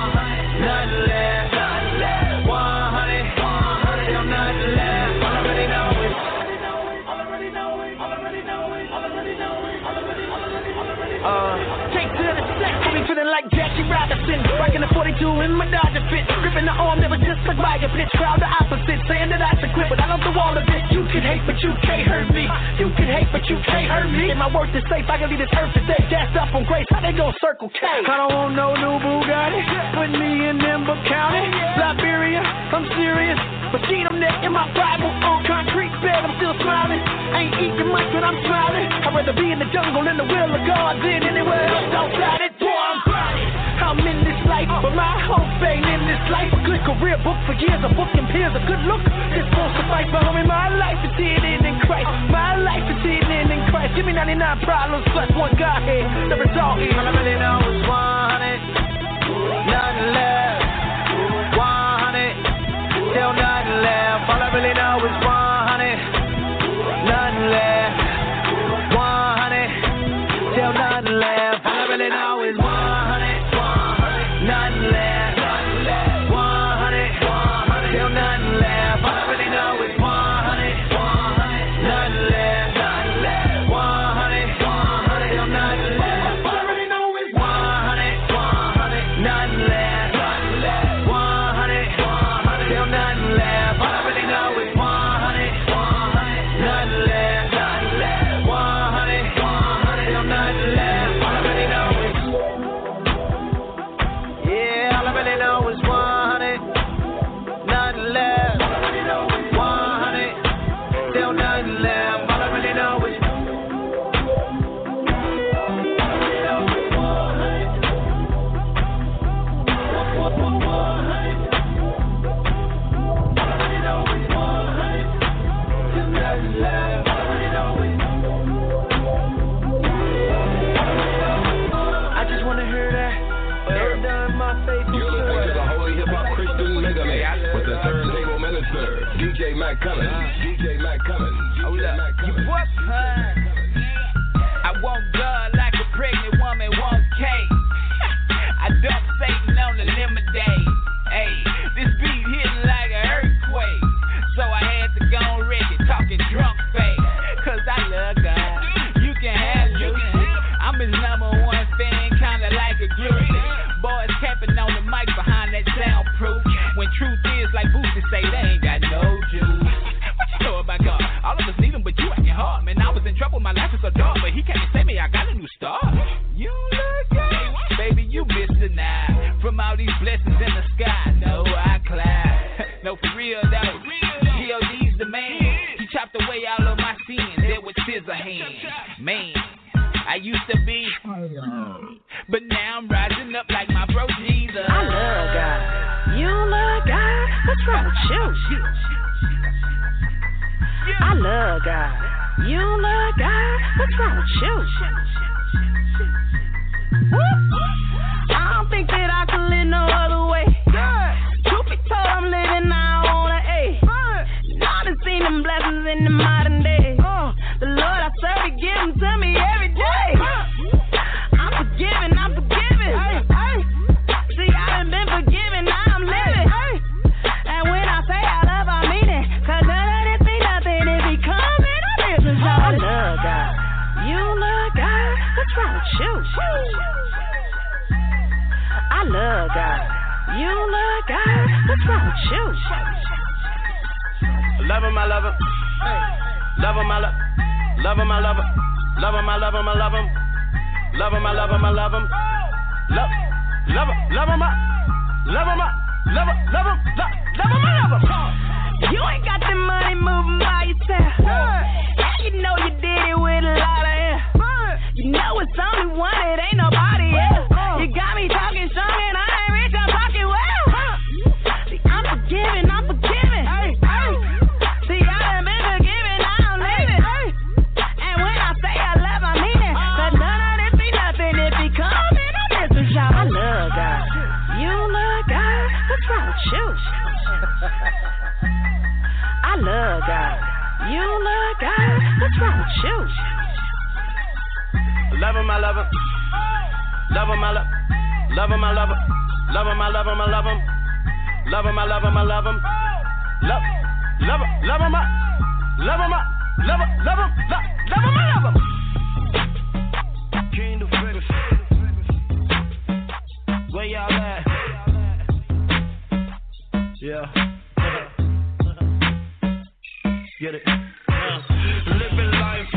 Speaker 9: Nothing left. one hundred. Still nothing left. All I really know is. All I really know is. All I really know is. All I really know is. All I really know is. Uh, take to the set. I be feeling like Jackie Robinson. Rocking the forty-two in my Dodger fit. Gripping the arm that was just like Wagner. Blitz crowd the opposite. Saying that I should quit, but I don't hate, but you can't hurt me. You can hate, but you can't hurt me. And my worth is safe, I can leave this earth today. Gassed up on grace, how they gon' circle K? I don't want no new Bugatti. Put me in Nimba County, Liberia, I'm serious. But see them there in my Bible on concrete bed, I'm still smiling. Ain't eating much, but I'm smiling. I'd rather be in the jungle in the will of God than anywhere else outside it. Boy, I'm grinding. I'm in this life, but my hope ain't in this life. A good career, book for years, a book and peers, a good look. This wants to fight for me. My life is hidden in Christ. My life is hidden in Christ. Give me ninety-nine problems plus one Godhead. The result is all I really know is one hundred. Nothing left. one hundred. Still nothing left. All I really know is one hundred. Nothing left. one hundred. Still nothing left. All I really know is one hundred. Nothing left. one hundred. Still nothing left. All I really know is one hundred. Nothing left. one hundred. Still nothing left. All I really know is one hundred. Nothing left. one hundred. Still nothing left. All I really know is one hundred. Nothing left. one hundred. Still nothing left. All I really know is yeah. All I really know is one hundred. Nothing left. one hundred. Still nothing left. All I really know is I just wanna hear that. Every time my face is
Speaker 11: You're listening to the Holy Hip Hop Christian Mega Mix with the turntable minister, D J Mac Cummins. D J Mac Cummins.
Speaker 10: Hold up. You what? I want God like a pregnant woman wants cake. I dump Satan on the lemonade. Hey, this beat hitting like an earthquake. So I had to go on record talking drunk fake. Cause I love God. You can have Lucy. I'm his number one fan, kinda like a groupie. Boys capping on the mic behind that soundproof. When truth is like Boosie say, they ain't got no juice. What you know about God? All of us need him, but you acting hard. Man, I was in trouble, my life is so dark. But he came to save me, I got a new start. You look good. Baby, you missed the night. From all these blessings in the sky, no, I climb. No, for real, though. G O D's the man. He chopped away all of my sins. There with scissor hands. Man, I used to be, but now I'm rising up like my bro Jesus.
Speaker 3: I love God. You love God? What's wrong with you? I love God. You love God? What's wrong with you? I don't think that I could live no other way. Truth be told, I'm living now on an A. I done seen them blessings in the modern day. The Lord I serve, He give them to me every day. I'm forgiven, I'm forgiven. See, I done been forgiven, now I'm living. And when I say I love, I mean it. Cause none of this be nothing if He comes in a business. I love God. You love God? What's wrong with you? I love God. You love God? What's wrong with you?
Speaker 9: love him, I love him. Love him, I love Love him, I love him. Love him, I love him, I love him. Love him, I love him, I love him. Love, love him, love him, I love him, I love him, love him, love, love him, I love him.
Speaker 3: You ain't got the money moving by yourself. And you know you did it with a lot of air. You know it's only one, it ain't nobody else. You got me talking strong and I ain't rich, I'm talking well. See, I'm forgiving, I'm forgiving. See, I done been forgiven, now I'm living. And when I say I love, I mean it. But none of this be nothing if He comes in a business shop. I love God. You love God? What's wrong with you? I love God. You love God? What's wrong with you?
Speaker 9: Love him, I love him. Love him, I love Love him, I love him. Love him, I love him, I love him. Love him, I love him, I love him. Love, love him, love him, I love him, I love him, love him, love, love him, I love him. King the finish. Where y'all at? Yeah. Get it.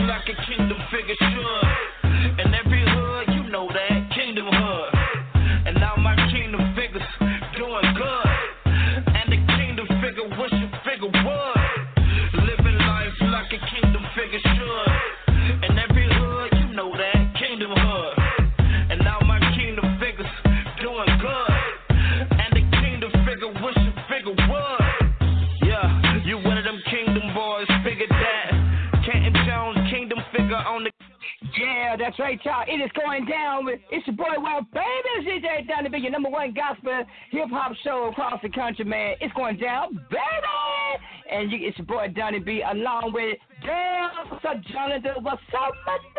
Speaker 8: like a kingdom figure should. In every hood, you know that, kingdom hood. And now my kingdom figures doing good. And the kingdom figure wish a figure would. Living life like a kingdom figure should. In every hood, you know that, kingdom hood. And now my kingdom figures doing good. And the kingdom figure wish a figure would. Yeah, you one of them kingdom boys, figure that. Canton Jones, kingdom figure on the.
Speaker 4: Yeah, that's right, y'all. It is going down with, it's your boy, well, baby, it's D J Donnie B, your number one gospel hip-hop show across the country, man. It's going down, baby! And you, it's your boy, Donnie B, along with, damn, what's up, Jonathan? What's up,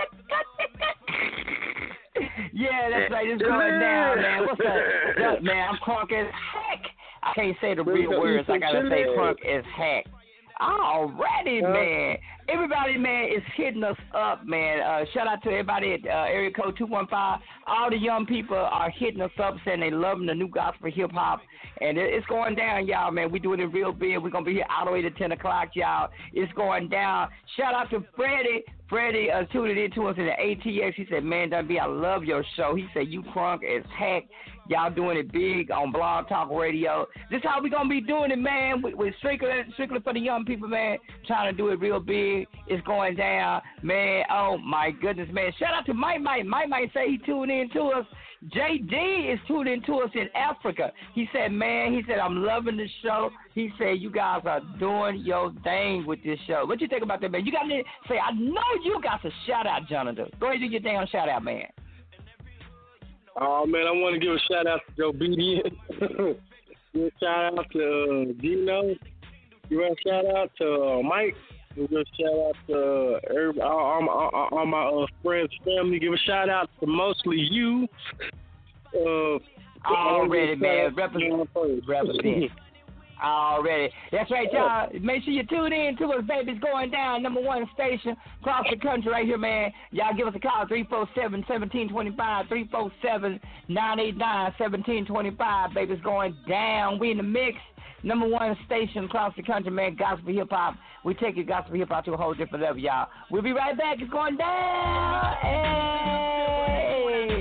Speaker 4: yeah, that's right, it's going down, man. What's up? Look, man, I'm crunk as heck. I can't say the real words. I gotta say crunk as heck. Already, man. Everybody, man, is hitting us up, man. Uh, shout out to everybody at uh, area code two one five. All the young people are hitting us up, saying they loving the new gospel hip hop, and it, it's going down, y'all, man. We doing it real big. We're gonna be here all the way to ten o'clock, y'all. It's going down. Shout out to Freddie. Freddie uh, tuned in to us in the A T X. He said, "Man, Donnie B, I love your show." He said, "You crunk as heck." Y'all doing it big on Blog Talk Radio. This is how we going to be doing it, man. We, we're strictly, strictly for the young people, man. Trying to do it real big. It's going down, man. Oh, my goodness, man. Shout out to Mike Mike. Mike Mike say he tuned in to us. J D is tuned in to us in Africa. He said, man, he said, I'm loving the show. He said, you guys are doing your thing with this show. What you think about that, man? You got to say, I know you got to shout out, Jonathan. Go ahead and do your damn shout out, man.
Speaker 5: Oh, man, I want to give a shout-out to Joe Beatty. Give a shout-out to uh, Gino. Give a shout-out to uh, Mike. Give a shout-out to uh, everybody, all, all, all, all my uh, friends, family. Give a shout-out to mostly you. Uh,
Speaker 4: Already, man. Represent. Represent. Already. That's right, y'all. Make sure you tune in to us, baby. It's going down. Number one station across the country right here, man. Y'all give us a call, three four seven, one seven two five, three four seven, nine eight nine, one seven two five, baby. It's going down. We in the mix. Number one station across the country, man. Gospel hip-hop. We take your gospel hip-hop to a whole different level, y'all. We'll be right back. It's going down. Hey.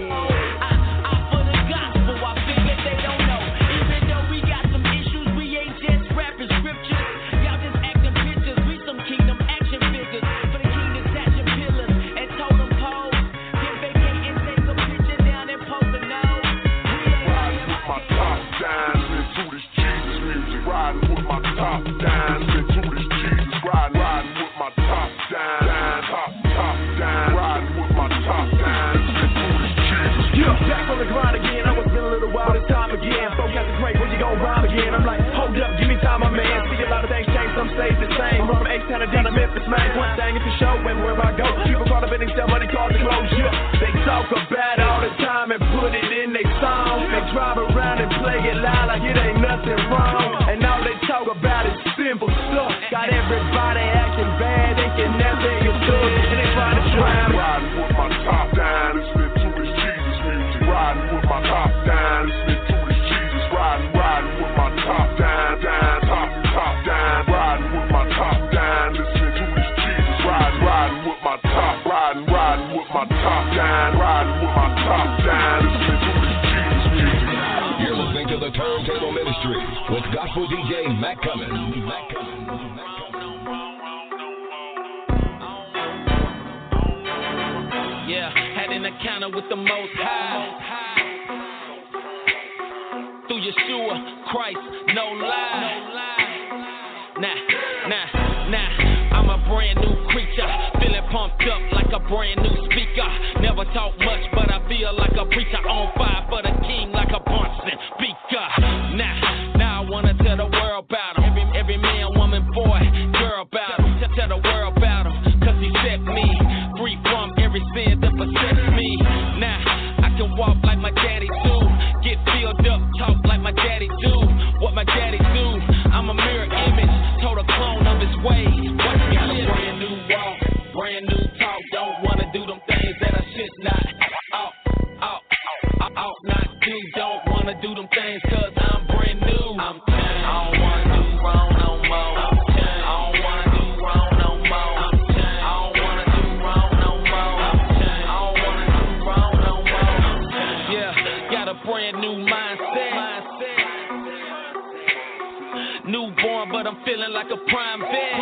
Speaker 12: Top down, into this Jesus, riding, riding with my top down, down, top, top down, riding with my top down, into this Jesus.
Speaker 7: Yeah, back on the grind again. I was been a little while this time again. Folk got the great, when you gon' rhyme again? I'm like, hold up, give me time, my man. See a lot of things change, some stays the same. Run from H-Town down to Memphis, man. One thing is for show, and wherever I go, people caught up in these stuff, money cars to close. Yeah, they talk about it all the time and put it in their song. They drive around and play it loud like it ain't nothing wrong. And all they talk about is simple stuff. Got everybody acting bad, thinking that they are good, and they trying to drown.
Speaker 12: Riding with my top down, listening to this Jesus music. Riding with my top down, listening to this Jesus. Riding, riding with my top down, down, top, top down. Riding with my top down, listening to this Jesus. Riding, riding with my top, riding, riding with my top down. Riding with my top down, listening to this Jesus music.
Speaker 11: You're listening to the Turntable Ministry with gospel D J Matt Cummins. Matt Cummins.
Speaker 10: Yeah, had an encounter with the Most High. Through Yeshua Christ, no lie. Nah, nah, nah, I'm a brand new creature, feeling pumped up like a brand new speaker. Never talk much, but I feel like a preacher on fire for the king like a Bunsen speaker. Nah, now I wanna tell the world about him. Every, every man, woman, boy, girl about him. Tell the world about him, cause he set me free from every sin that possessed me. Now I can walk like my daddy do, get filled up, talk like my daddy do. What my daddy do, I'm a mirror image, total clone of his ways. Watch me live. Brand new walk, brand new talk. Don't wanna do them things that I should not. Out, out, out, out, not do. Don't wanna do them things cause I'm brand new. I'm I don't wanna do feeling like a prime vet.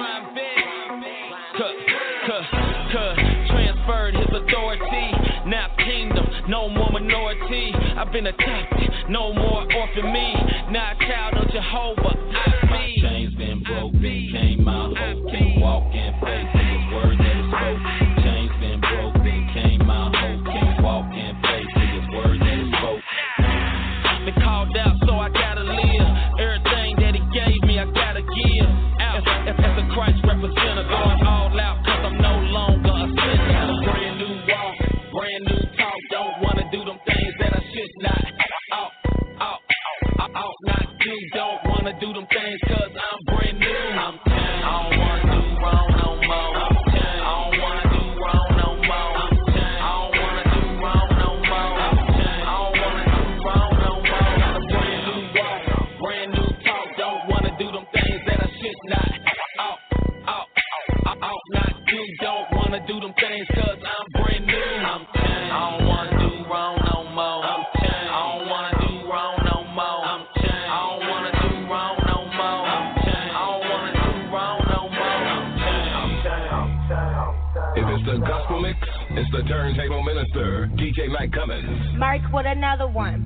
Speaker 10: Cuh, cuh, cuh, transferred his authority. Now kingdom, no more minority. I've been attacked, no more orphan me. Now a child of Jehovah, I be.
Speaker 13: My chains been broke, then came out hope. Can't walk in faith, in his word that is spoke. Chains been broke, then came out hope. Can't walk in faith, in his word that is spoke.
Speaker 10: Been called out, so I gotta live. Everything that he gave me, I gotta give. Out as, as a Christ representative, going all out, cause I'm no longer a sinner. Got a brand new walk, brand new talk. Don't wanna do them things that I should not. Out, out, out, out, not do. Don't wanna do them things cause I'm brand new. I'm changed. I don't wanna do wrong no more. I'm changed. I don't wanna do wrong no more. I'm changed. I don't wanna do wrong no more. I'm changed. I don't wanna do wrong no more. Got a brand new walk, brand new talk. Don't wanna do them things that I should not. Out, out, out, out, not do. Don't wanna do them things cause I'm brand new. I'm changed. I don't wanna do wrong no more. I'm changed. I don't wanna do wrong no more. I'm changed. I don't wanna do wrong no more. I'm changed. I don't wanna do wrong no more. I'm changed.
Speaker 11: If it's the gospel mix, it's the turntable minister, D J Mac Cummins.
Speaker 14: Mark with another one.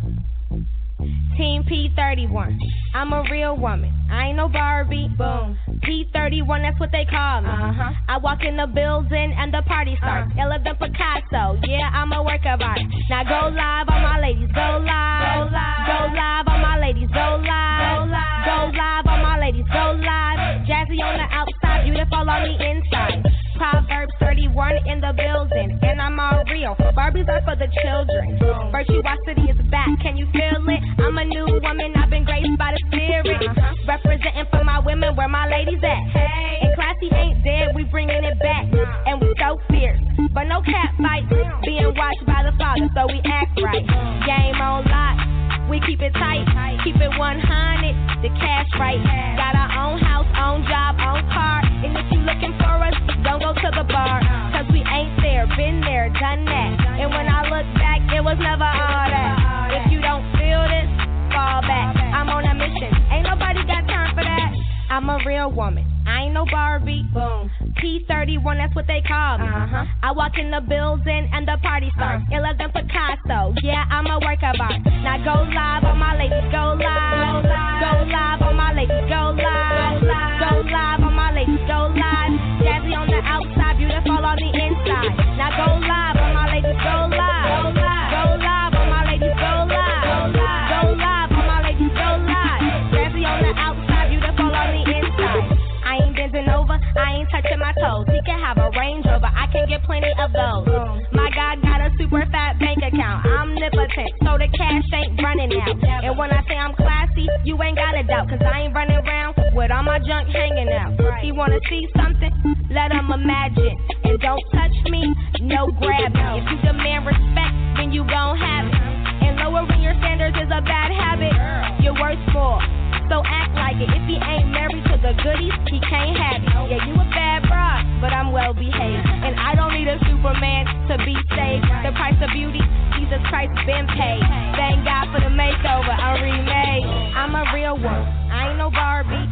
Speaker 14: Team P thirty-one. I'm a real woman. I ain't no Barbie. Boom. P thirty-one, that's what they call me. Uh-huh. I walk in the building and the party starts. Uh. Elegant Picasso. Yeah, I'm a work of art. Now go live on my ladies. Go live. Go live. Go live on my ladies. Go live. Go live. Go live on my ladies. Go live. Jazzy on the outside, beautiful on the inside. Proverbs thirty-one in the building, and I'm all real. Barbies are for the children. Virtuosity is back, can you feel it? I'm a new woman, I've been graced by the spirit. Representing for my women, where my ladies at? Hey, and classy ain't dead, we bringing it back. And we so fierce, but no cat fights. Being watched by the Father, so we act right. Game on lock, we keep it tight. Keep it one hundred, the cash right. Got our own house, own job, own car. And if you looking for us, don't go to the bar, cause we ain't there, been there, done that. And when I look back, it was never all that. If you don't feel this, fall back. I'm on a mission, ain't nobody got time for that. I'm a real woman, I ain't no Barbie. Boom. P thirty-one, that's what they call me. Uh-huh. I walk in the building and the party starts. Uh-huh. Elegant Picasso, yeah, I'm a work of art. Now go live on my ladies, go live. Go live on my ladies, go live. Go live on my ladies, go live. Jazzy on the outside, beautiful on the inside. Now go live on my ladies, go live. Go live on my ladies, go live. Go live on my ladies, go live. Jazzy on the outside, beautiful on the inside. I ain't bending over, I ain't touching my toes. He can have a Range Rover, I can get plenty of those. My God got a super fat bank account. I'm omnipotent, so the cash ain't running out. And when I say I'm classy, you ain't got a doubt, cause I ain't running around with all my junk hanging out. He wanna see something? Let him imagine. And don't touch me, no grabbing. If you demand respect, then you gon' have it. And lowering your standards is a bad habit. You're worth more, so act like it. If he ain't married to the goodies, he can't have it. Yeah, you a bad broad, but I'm well behaved. And I don't need a Superman to be saved. The price of beauty, Jesus Christ been paid. Thank God for the makeover, I'm remade. I'm a real one, I ain't no Barbie.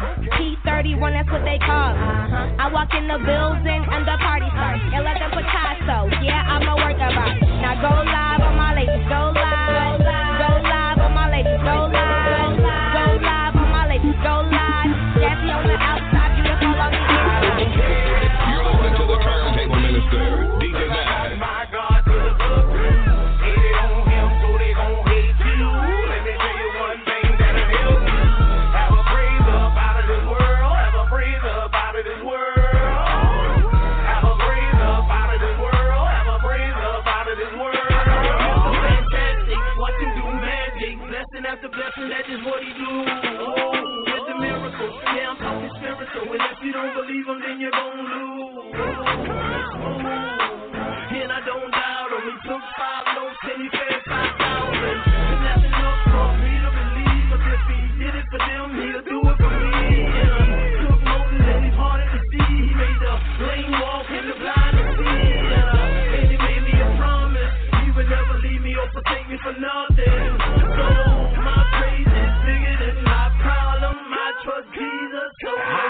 Speaker 14: P thirty-one, that's what they call me. I walk in the building and the party starts. Elegant Picasso, yeah, I'm a work of art. Now go live on my ladies, go live. Go live on my ladies, go live. Go live on my ladies, go live. Jazzy on the outside, beautiful on the inside.
Speaker 11: You're listening to the turntable minister, D J Mac.
Speaker 6: My God, to the book. Hated on him, so they gon' hate you. Let me tell you one thing that'll help you. Have a praise up out of this world. Have a praise up out of this world. Have a praise up out of this world. Have a praise up out of this world. Mister Fantastic, watch him do magic. Blessing after blessing, that is what he do. Oh, with the miracles, yeah, I'm talking spiritual. And if you don't believe him, then you're gon' lose. And I don't doubt him. He took five notes and he fed five thousand. And that's enough for me to believe. But if he did it for them, he'll do it for me. Yeah. Took Moses and he parted the sea. He made the lame walk and the blind to see. Yeah. And he made me a promise. He would never leave me or forsake me for nothing. So my praise is bigger than my problem. I trust Jesus. So I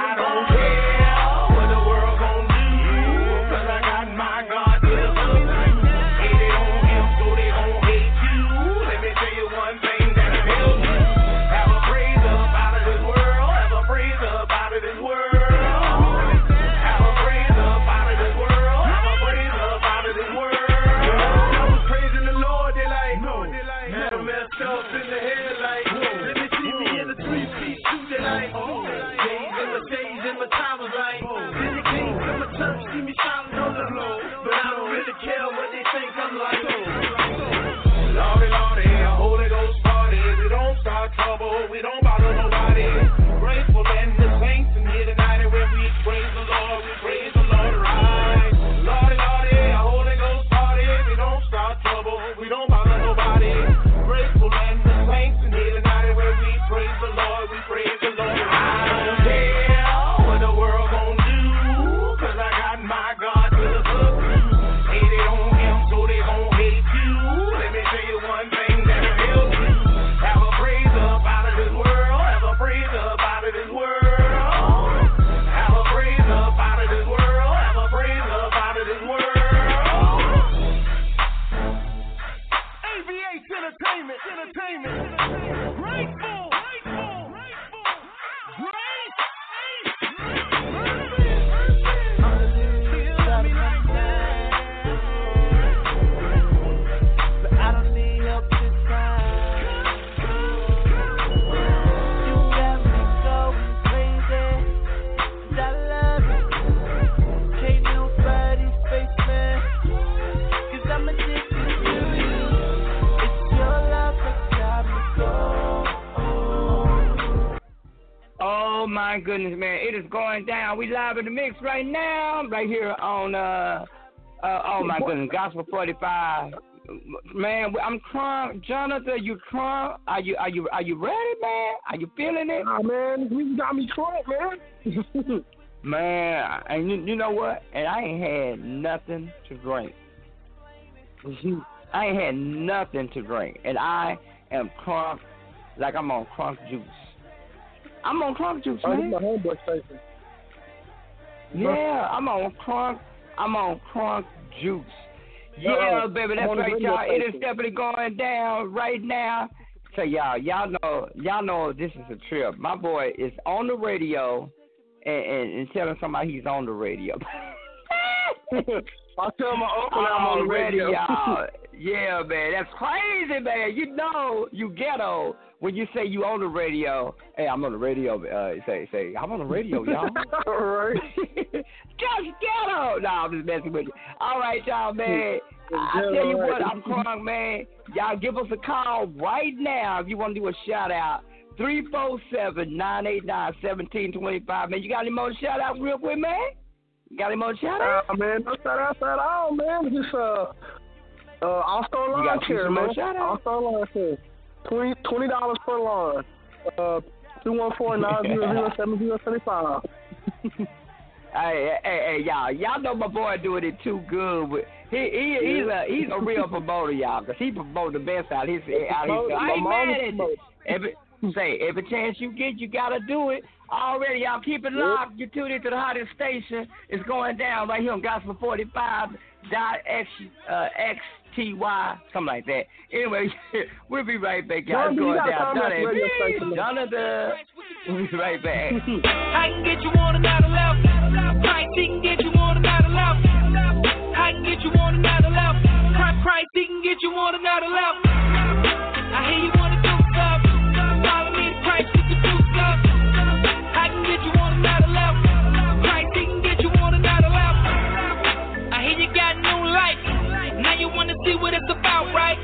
Speaker 4: goodness, man. It is going down. We live in the mix right now, right here on, uh, uh oh, my goodness, Gospel forty-five. Man, I'm crunk. Jonathan, you crunk? Are you, are you, are you ready, man? Are you feeling it?
Speaker 5: Nah, man, you got me crunk, man.
Speaker 4: Man, and you, you know what? And I ain't had nothing to drink. I ain't had nothing to drink, and I am crunk like I'm on crunk juice. I'm on crunk juice, man.
Speaker 5: My homeboy station.
Speaker 4: Yeah, I'm on crunk. I'm on crunk juice. Yeah, uh, baby, that's right, y'all. It is definitely going down right now. So y'all, y'all know, y'all know this is a trip. My boy is on the radio and, and, and telling somebody he's on the radio.
Speaker 5: I tell my uncle I'm on the radio.
Speaker 4: Y'all. Yeah, man, that's crazy, man. You know, you ghetto when you say you on the radio. Hey, I'm on the radio. Uh, say, say, I'm on the radio, y'all.
Speaker 5: All right.
Speaker 4: Just ghetto. No, I'm just messing with you. All right, y'all, man. I tell you what, I'm crunk, man. Y'all give us a call right now if you want to do a shout out. three four seven, nine eight nine, one seven two five. Man, you got any more shout out real quick, man? Got any more shout out?
Speaker 5: Uh, man, no shout out at all, man. Just uh, uh, All-Star Lawn Care, man. All-Star Lawn Care. twenty dollars twenty dollars per line. Uh, two one four, nine zero zero, seven zero seven five.
Speaker 4: Hey, hey, hey, y'all. Y'all know my boy doing it too good. But he, he, he's a he's a real promoter, y'all, because he promotes the best out his out his. I ain't mad at you. Every, say, every chance you get, you got to do it. Already, y'all keep it locked. You tune into the hottest station. It's going down right here on Gospel forty-five dot X, uh, X T Y, something like that. Anyway, we'll be right back, y'all. It's going down. Jonathan, we'll be right back.
Speaker 15: I can get you on another level. Price, he can get you on another level. I can get you on another level. Price, he can get you on another level. I hear you want to do stuff. Follow me, the price, we can do stuff. I can get you on another level. Price, he can get you on another level. I hear you got new life. Now you want to see what it's about, right?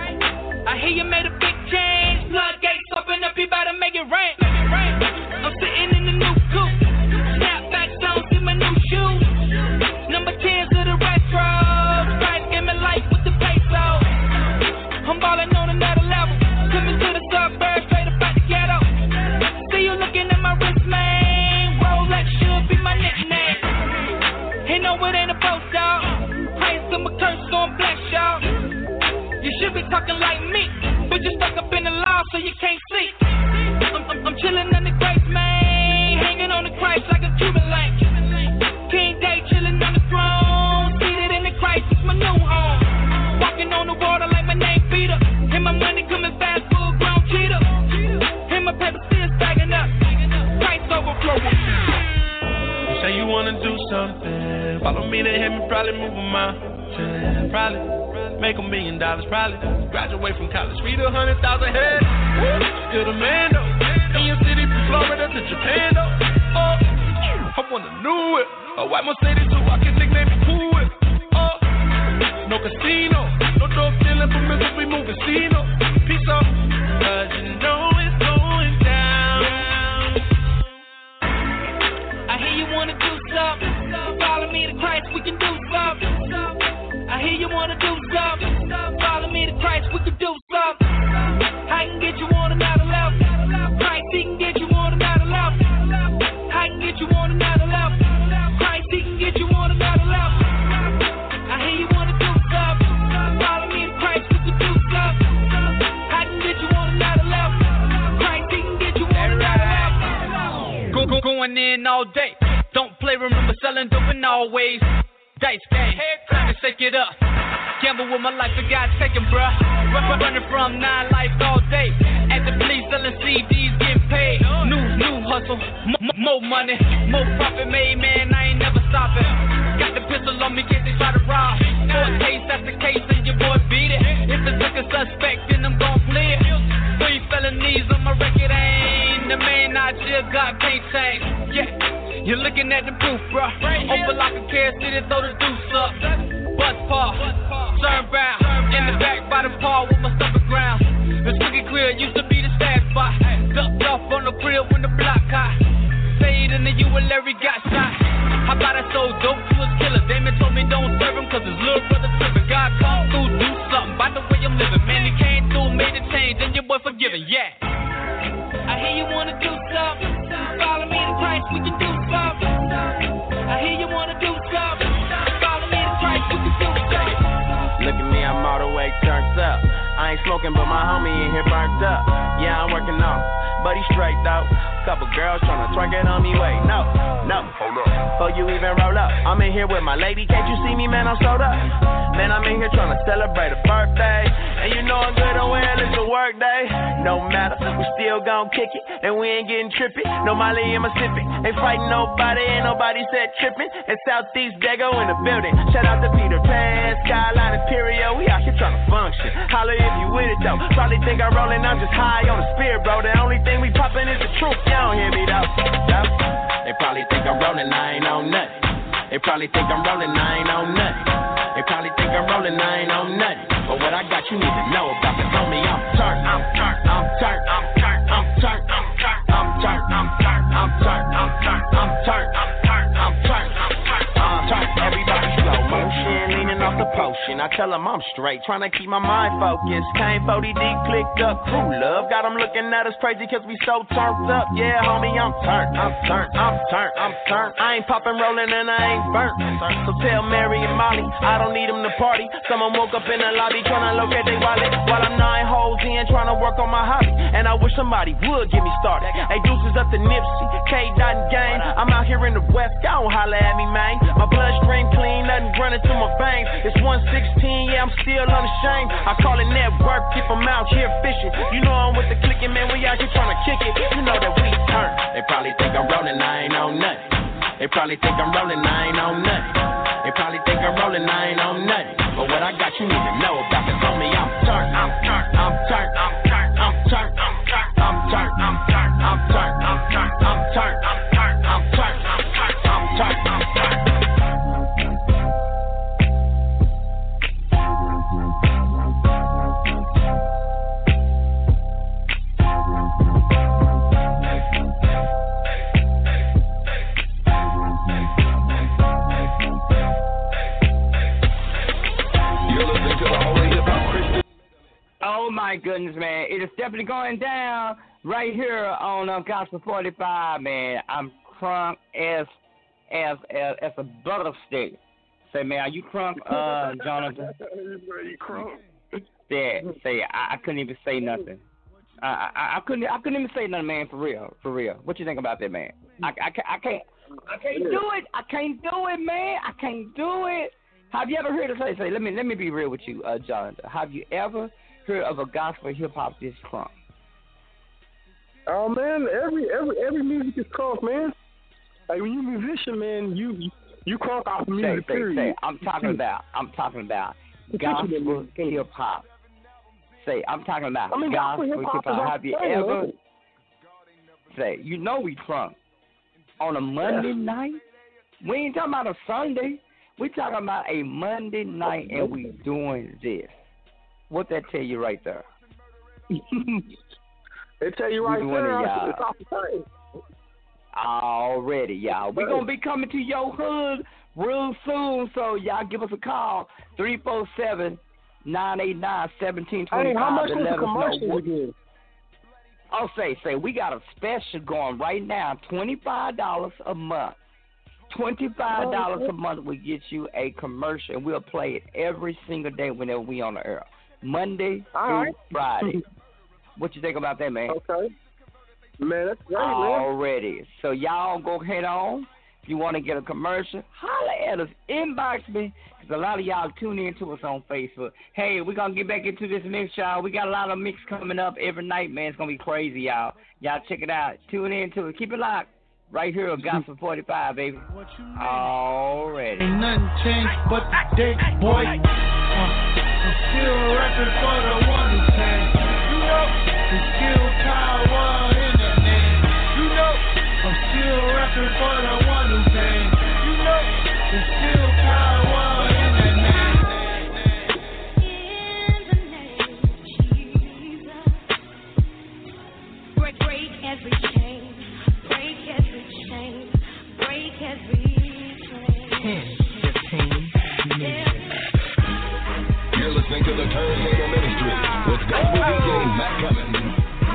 Speaker 15: I hear you made a big change. Floodgates open up, you better make it rain. I'm sitting in the new coupe. Snapback don't see my new shoes. Number tens of the retro. Price gave me life with the peso. I'm ballin' on another level. Coming to the suburbs, straight up out the ghetto. See you looking at my wrist, man. Rolex should be my nickname. He know it ain't a post, dog. Price of my curse on black, y'all. You should be talking like me, but you stuck up in the law so you can't see. I'm, I'm, I'm chillin' on the grace, man. Hanging on the Christ like a Cuban link. King Day chillin' on the throne. Seated in the Christ, it's my new home. Walking on the water like my name Peter. And my money coming fast, full grown cheetah. And my paper still stacking up. Price overflowing.
Speaker 16: You say you wanna do something. Follow me to heaven, probably move a mountain. Probably make a million dollars, probably graduate from college, read a hundred thousand head. Still the man though. In your city from Florida to Japan though. Oh, I wanna know it. A white Mercedes so I can nickname me cool it. Oh, no casino, no dope dealing from Mississippi, moving casino. Peace out. Cause you know it's going down.
Speaker 15: I hear you wanna do something. Follow me to Christ, we can do something. I hear you wanna do something. Follow me to Christ, we can do something. I can get you on another level. Christ, he can get you on another level. I can get you on another level. Christ, he can get you on another level. I hear you wanna do something. Follow me to Christ, we can do something. I can get you on another level. Christ, he can get you on another level.
Speaker 17: Go, go, going in all day. Don't play, remember selling dope in always. Dice game, time to shake it up. Gamble with my life, I got taken, bruh. Run, running from nine life all day. At the police selling C Ds, getting paid. New, new hustle, m- more money, more profit made, man. I ain't never stopping. Got the pistol on me, get they try to rob. Court case after case, and your boy beat it. If the liquor suspect, then I'm gon' clear. Three felonies on my record, ain't the man I just got can't change. Yeah. You're looking at the proof, bruh. Open like a care city, throw the deuce up. Bus paw, Turnbound. In the back by the paw with my stomach ground. The squeaky clear used to be the stash spot. Ducked off on the grill when the block hot. fade and the you and Larry got shot. How about I sold dope to his killer? Damon told me don't serve him cause his little brother tripping. God come through, do something about the way I'm living. Man, he came through, made a change, and your boy forgiven, yeah.
Speaker 15: I hear you wanna do something. Follow me to Christ, we can do something. I hear you wanna do something. Follow me to Christ, we can do something.
Speaker 7: Look at me, I'm all the way turned up. I ain't smoking, but my homie in here burnt up. Yeah, I'm working on, but he straight though. Couple girls tryna twerk it on me, wait, no, no. Hold up. Before you even roll up, I'm in here with my lady. Can't you see me, man? I'm sold up. Man, I'm in here tryna celebrate a birthday. And you know I'm good and well, it's a work day. No matter, we still gon' kick it. And we ain't getting trippy. No Molly in Mississippi. Ain't fighting nobody, ain't nobody said tripping. And Southeast Dago in the building. Shout out to Peter Pan, Skyline Imperial. We out here tryna function. Holla if you with it though. Probably think I'm rolling, I'm just high on the spirit, bro. The only thing we poppin' is the truth. You don't hear me though. though. They probably think I'm rolling, I ain't on nothing. They probably think I'm rolling, I ain't on nothing. They probably think I'm rolling, I ain't on nothing. But what I got, you need to know about the homie. I'm turned, I'm turned, I'm turned, I'm turned, I'm turned, I'm turned, I'm turned, I'm turned, I'm turned, I'm turned, I'm turned, I'm turned, I'm turned, I'm turned. Everybody slow motion, leaning off the potion. I tell them I'm straight, trying to keep my mind focused. Came forty deep, clicked up, crew love. Got them looking at us crazy cause we so turned up. Yeah, homie, I'm turned, I'm turned, I'm turned, I'm turned. I ain't popping, rolling, and I ain't burnt. So tell Mary and Molly, I don't need them to party. Someone woke up in the lobby trying to locate their wallet while I'm nine holes in trying to work on my hobby. And I wish somebody would get me started. Hey, deuces up to Nipsey, K-Dot and Gang. I'm out here in the West, y'all don't holla at me, man. My bloodstream clean, nothing running through my veins. It's one sixteen, yeah, I'm still unashamed. I call it network if I'm out here fishing. You know I'm with the clicking, man, we out here trying to kick it. You know that we turn. They probably think I'm rolling, I ain't on nothing. They probably think I'm rolling, I ain't on nothing. They probably think I'm rolling, I ain't on nothing. But what I got, you need to know about the homie. I'm turned, I'm turned, I'm turned, I'm turned, I'm turned, I'm turned, I'm turned, I'm turned, I'm turned, I'm turned, I'm turned, I'm turned, I'm turned, I'm turned, I'm turned, I'm turned.
Speaker 4: Oh my goodness, man. It is definitely going down right here on um, Gospel forty-five, man. I'm crunk as as as, as a butter stick. Say, man, are you crunk, uh, Jonathan?
Speaker 5: You crunk.
Speaker 4: Yeah, say, I, I couldn't even say nothing. I, I I couldn't I couldn't even say nothing, man, for real, for real. What you think about that, man? I, I, I can't I can't do it. I can't do it, man. I can't do it. Have you ever heard of say say? Let me let me be real with you, uh, Jonathan. Have you ever heard of a gospel hip hop this crunk?
Speaker 5: Oh man, every every every music is crunk, man. Like when you a musician, man, you you, you crunk off the music.
Speaker 4: Say,
Speaker 5: period.
Speaker 4: say, say. I'm talking about I'm talking about gospel hip hop. Say, I'm talking about
Speaker 5: I mean,
Speaker 4: gospel hip
Speaker 5: hip-hop
Speaker 4: hop.
Speaker 5: is
Speaker 4: Have you
Speaker 5: okay,
Speaker 4: ever
Speaker 5: man.
Speaker 4: say, you know we crunk on a Monday
Speaker 5: Yeah.
Speaker 4: night? We ain't talking about a Sunday. We talking about a Monday night and we doing this. What that tell you right there?
Speaker 5: They tell you right
Speaker 4: We doing
Speaker 5: there,
Speaker 4: it, y'all.
Speaker 5: it's off the chain.
Speaker 4: Already, y'all. We're going to be coming to your hood real soon, so y'all give us a call, three four seven, nine eight nine, one seven two five.
Speaker 5: Hey, how much
Speaker 4: to
Speaker 5: was
Speaker 4: let
Speaker 5: the
Speaker 4: us know
Speaker 5: commercial
Speaker 4: what-
Speaker 5: again?
Speaker 4: Oh, say, say, we got a special going right now, twenty-five dollars a month. twenty-five dollars a month will get you a commercial, and we'll play it every single day whenever we on the air. Monday
Speaker 5: All
Speaker 4: through
Speaker 5: right.
Speaker 4: Friday. What you think about that, man?
Speaker 5: Okay. Man, that's great, man.
Speaker 4: Already. So y'all go head on. If you want to get a commercial, holler at us. Inbox me. Because a lot of y'all tune in to us on Facebook. Hey, we're going to get back into this mix, y'all. We got a lot of mix coming up every night, man. It's going to be crazy, y'all. Y'all check it out. Tune in to it. Keep it locked. Right here at Gospel forty-five, baby. Already.
Speaker 18: Ain't nothing changed but the day, boy. Uh, I'm still rapping for the one who came. You know, the skill power in the name. You know, I'm still rapping for the one who came. You know, the skill power in the name.
Speaker 3: Break, break every chain. Break every chain.
Speaker 1: ten fifteen Music.
Speaker 11: You're listening to the Turntable Ministry with Gospel D J Matt Cummins.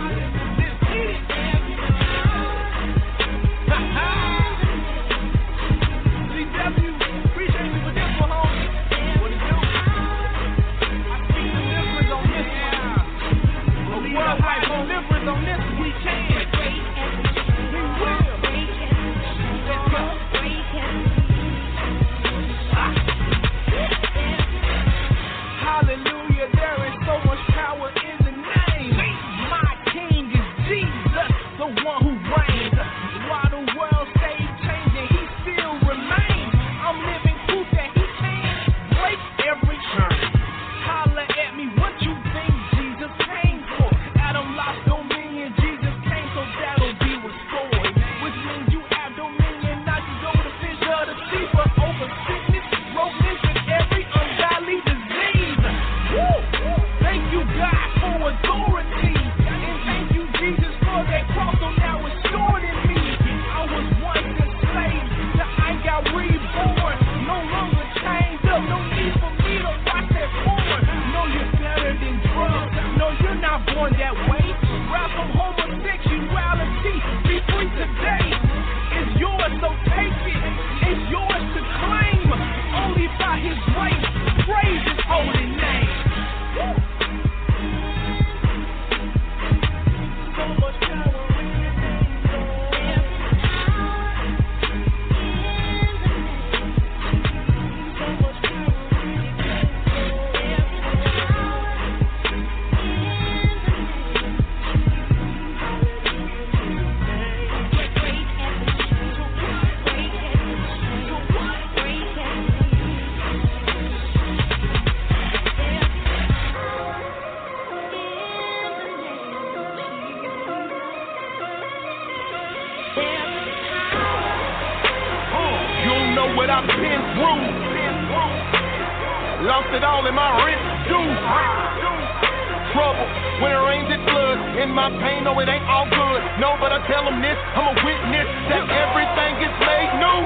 Speaker 15: Hallelujah, there is so much power in the name. My King is Jesus, the one who reigns. While the world stays changing, he still remains. I'm living proof that he can break every chain. Holla at me, what you think Jesus came for? Adam lost dominion, Jesus came so that'll be restored. Which means you have dominion, not to go to fish or the sea, but over sickness, brokenness, and every ungodly disease. Woo! Thank you, God, for authority. And thank you, Jesus, for that cross, so now it's stored in me. I was once enslaved, till I got reborn. No longer chained up, no need for me to watch that porn. No, you're better than drugs. No, you're not born that way. Rap from homosexuality, be free today. It's yours, so take it. It's yours to claim. Only by his grace, praise his holy name. Woo! So much power in the name, so much power in
Speaker 7: You don't know what I've been through. Lost it all in my rent due. Trouble when it rains it floods. In my pain, no, it ain't all good. No, but I tell them this, I'm a witness that everything gets made new.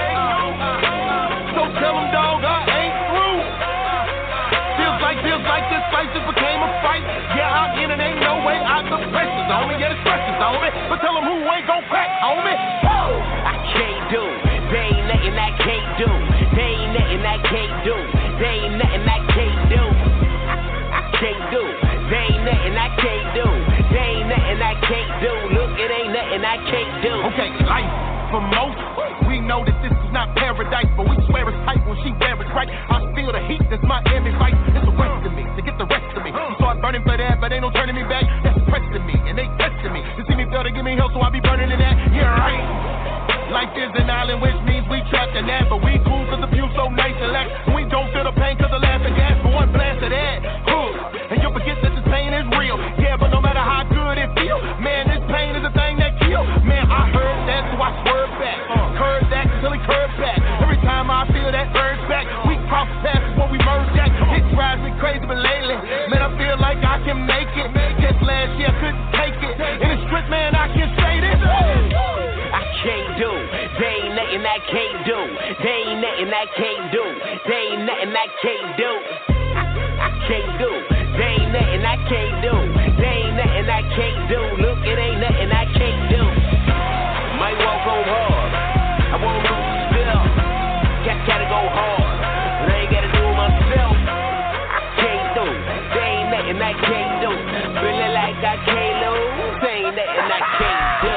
Speaker 7: So tell them, dog, I ain't through. Feels like, feels like this fight just became a fight. Yeah, I'm in it, ain't no way out the pressure's on me. Yeah, the pressure's on me. But tell them who ain't gon' crack, homie. Whoa!
Speaker 19: I can't do. There ain't nothing I can't do. There ain't nothing I can't do. There ain't nothing I can't do. I can't do. There ain't nothing I can't do. There ain't nothing I can't do. Look, it ain't nothing I can't do.
Speaker 7: Okay, life for most, we know that this is not paradise, but we swear it's tight when she wear it right. I feel the heat, that's my enemy vice. It's a rest of me, to get the rest of me. You start burning for that, but ain't no turning me back. That's pressing me, and they testing me. To see me fail to give me hell, so I be burning in that. Yeah, right. Life is an island, which means we trapped in that, but we cool cause the view so nice and lax. And we don't feel the pain cause the laughing gas, but one blast of that, huh. And you'll forget that this pain is real. Yeah, but no matter how good it feels, man, this pain is a thing that kills. Man, I heard that, so I swerved back. Curved that till it curved back. Every time I feel that urge back, we cross paths before we merge that. It drives me crazy, but lately, man, I feel like I can make it. Just last year, I couldn't take it. In the street, man, I can say this.
Speaker 19: I can't do. There ain't nothing I can't do. There ain't nothing I can't do. There ain't nothing I can't do. I, I can't do. There ain't nothing I can't do. There ain't nothing I can't do. Look, it ain't nothing I can't do. Might walk on hard. I won't lose the spell. Got, gotta go hard. But I ain't gotta do it myself. I can't do. There ain't nothing I can't do. Feeling like I can't lose. There ain't nothing I can't do.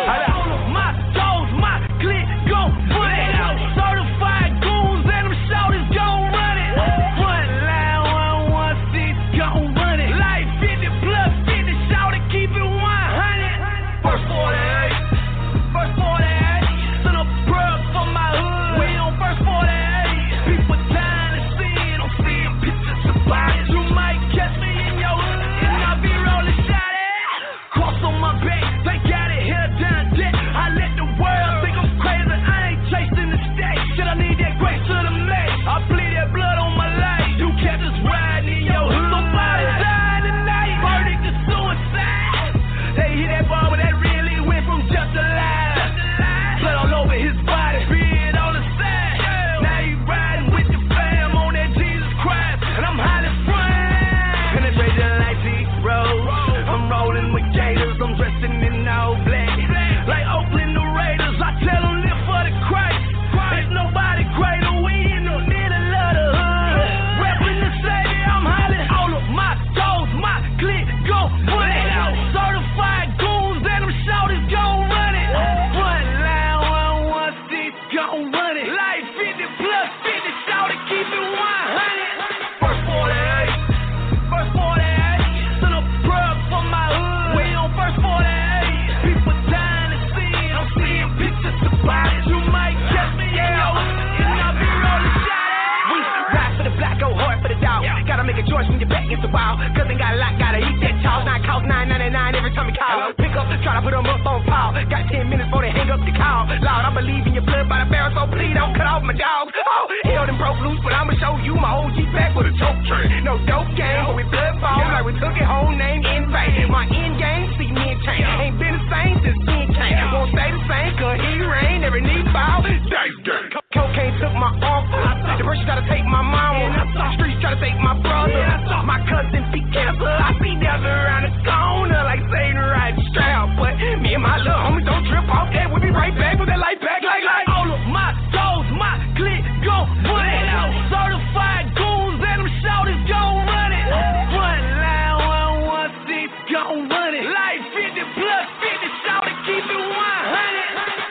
Speaker 7: Life fifty plus fifty, shout it, keep it one hundred. First forty-eight, first forty-eight. Send a plug for my hood. We on first forty-eight. People dying to see it. I'm seeing pictures about it. You might catch me in your and I'll be rolling shot.
Speaker 19: We ride for the black, go hard for the dog. Gotta make a choice when your back against the wall. Cousin got a lot, gotta eat that toss. Nine cost nine ninety-nine every time you call. Pick up, try to put them up on pause. Got ten minutes before they hang up the call. Lord, I believe in your blood by the barrel, so please don't cut off my dog. Oh, hell them broke loose, but I'ma show you my O G back with a choke train. No dope game, but we blood fall like we took it whole name in vain. My end game, see me and change. Ain't been the same since ten came. Won't stay the same, cause he rain, every knee bow. Dice game. Cocaine took my uncle. The person try to take my mama. Streets try to take my brother. My cousin be cancer. I see devil around the corner like Satan right strap. But me and my little homies don't trip off that. We'll be right back with that light back like like.
Speaker 7: All of my dogs, my clique gon' put it out. Certified goons and them shouters gon' run it. Front line one one six gon' run it. Life fifty plus fifty, shout it, keep it one hundred.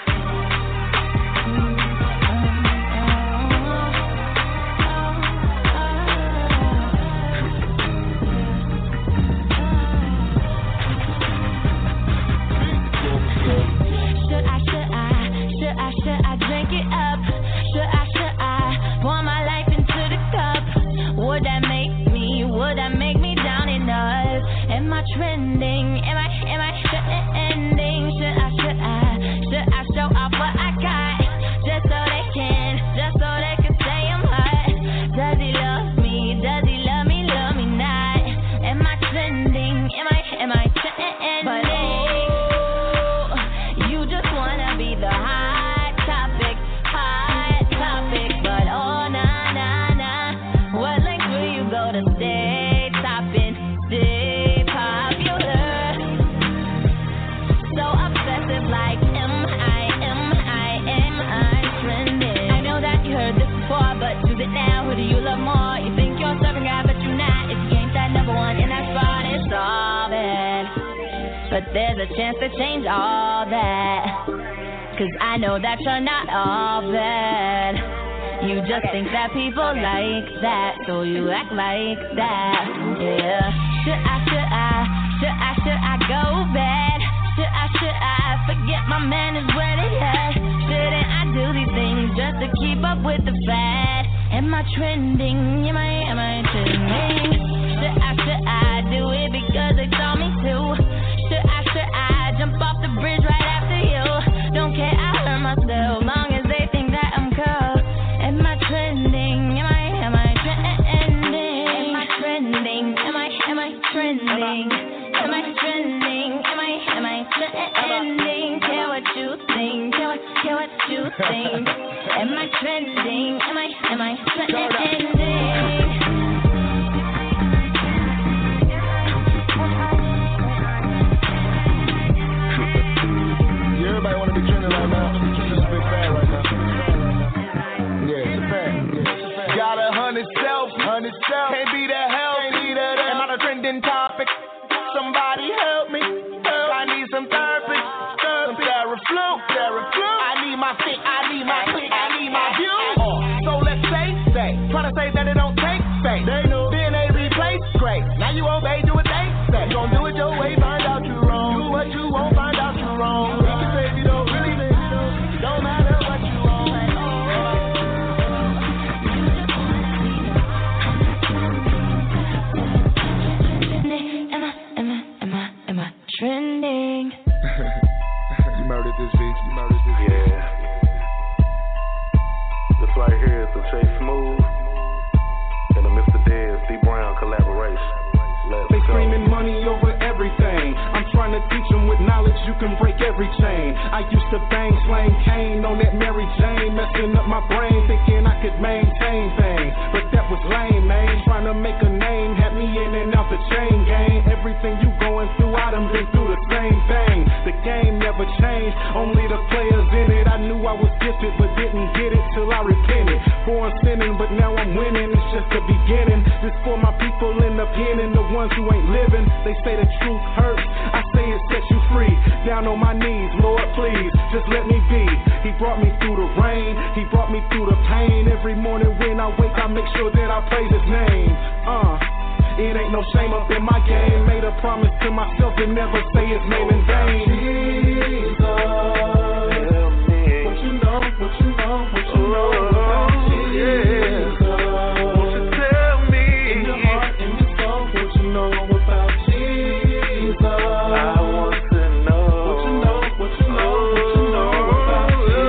Speaker 14: Should I, should I, should I, should I drink it up? Should I, should I pour my life into the cup? Would that make me, would that make me down enough? Am I trending? Am I, am I trending? Should I, should I, should I show off what I got? Just so they can, just so they can say I'm hot. Does he love me? Does he love me? Love me not? Am I trending? Am I, am I trending? But the hot topic, hot topic, but oh nah nah nah. What length will you go to stay topping, stay popular? So obsessive, like am I, am I, am I trending? I know that you heard this before, but choose it now. Who do you love more? You think you're serving God, but you're not. If you ain't that number one, and that's fine, it's all bad. But there's a chance to change all that. Cause I know that you're not all bad. You just think that people like that, so you act like that. Yeah. Should I, should I, should I, should I go bad? Should I, should I forget my man is where they at? Shouldn't I do these things just to keep up with the fad? Am I trending? Am I, am I trending? Should I, should I do it because they told me to? Should I, should I jump off the bridge right after you? Don't care, I hurt myself, long as they think that I'm cool. Am I trending? Am I, am I trending? Am I trending? Am I, am I trending? Am I trending? Am I, am I trending? Care what you think, care what, care what you think. Am I trending? Am I, am I trending?
Speaker 18: Everybody wanna be trending right now. It's a big fad right now. Yeah, it's a fad. Yeah. Got a hundred self, hundred self. Can't be that help. Am I the trending topic? Somebody help me. Help. I need some therapy. Some Theraflu. Theraflu. I need my fit. I need my click. I need my view. So let's say, say. Trying to say that it don't take space. They know. Then they replace great. Now you obey, do what they say. You gon' do it your way, find out you wrong. Do what you won't, find out you wrong. You can say you don't really think you don't. Don't matter what you want.
Speaker 14: Am I, am I, am I, am I trending?
Speaker 18: You murdered this beat. You murdered this beat.
Speaker 20: Yeah. This right here is the Chase Smooth and the Mister Dez D Brown collaboration. Let's
Speaker 21: they
Speaker 20: go.
Speaker 21: screaming money over everything. I'm trying to teach them with knowledge you can break every chain. I used to bang, slang cane on that Mary Jane, messing up my brain, thinking I could maintain things. But that was lame, man. Trying to make a name, had me in and out the chain gang. Everything you going through, I done been through the same thing. The game never changed, only the players in it. I knew I was gifted, but didn't get it till I repented. Born sinning, but now I'm winning. It's just the beginning. This for my people in the pen and the ones who ain't living. They say the truth hurts, I say it sets you free. Down on my knees, Lord, please, just let me be. He brought me through the rain, He brought me through the pain. Every morning when I wake, I make sure that I praise his name. Uh, it ain't no shame up in my game. Made a promise to myself to never say his name in vain. Jesus, what you know, what you know, what you know about Jesus. Won't you tell me in your heart, in your soul, what you know about Jesus? I want to know what you know, what you know, what you know about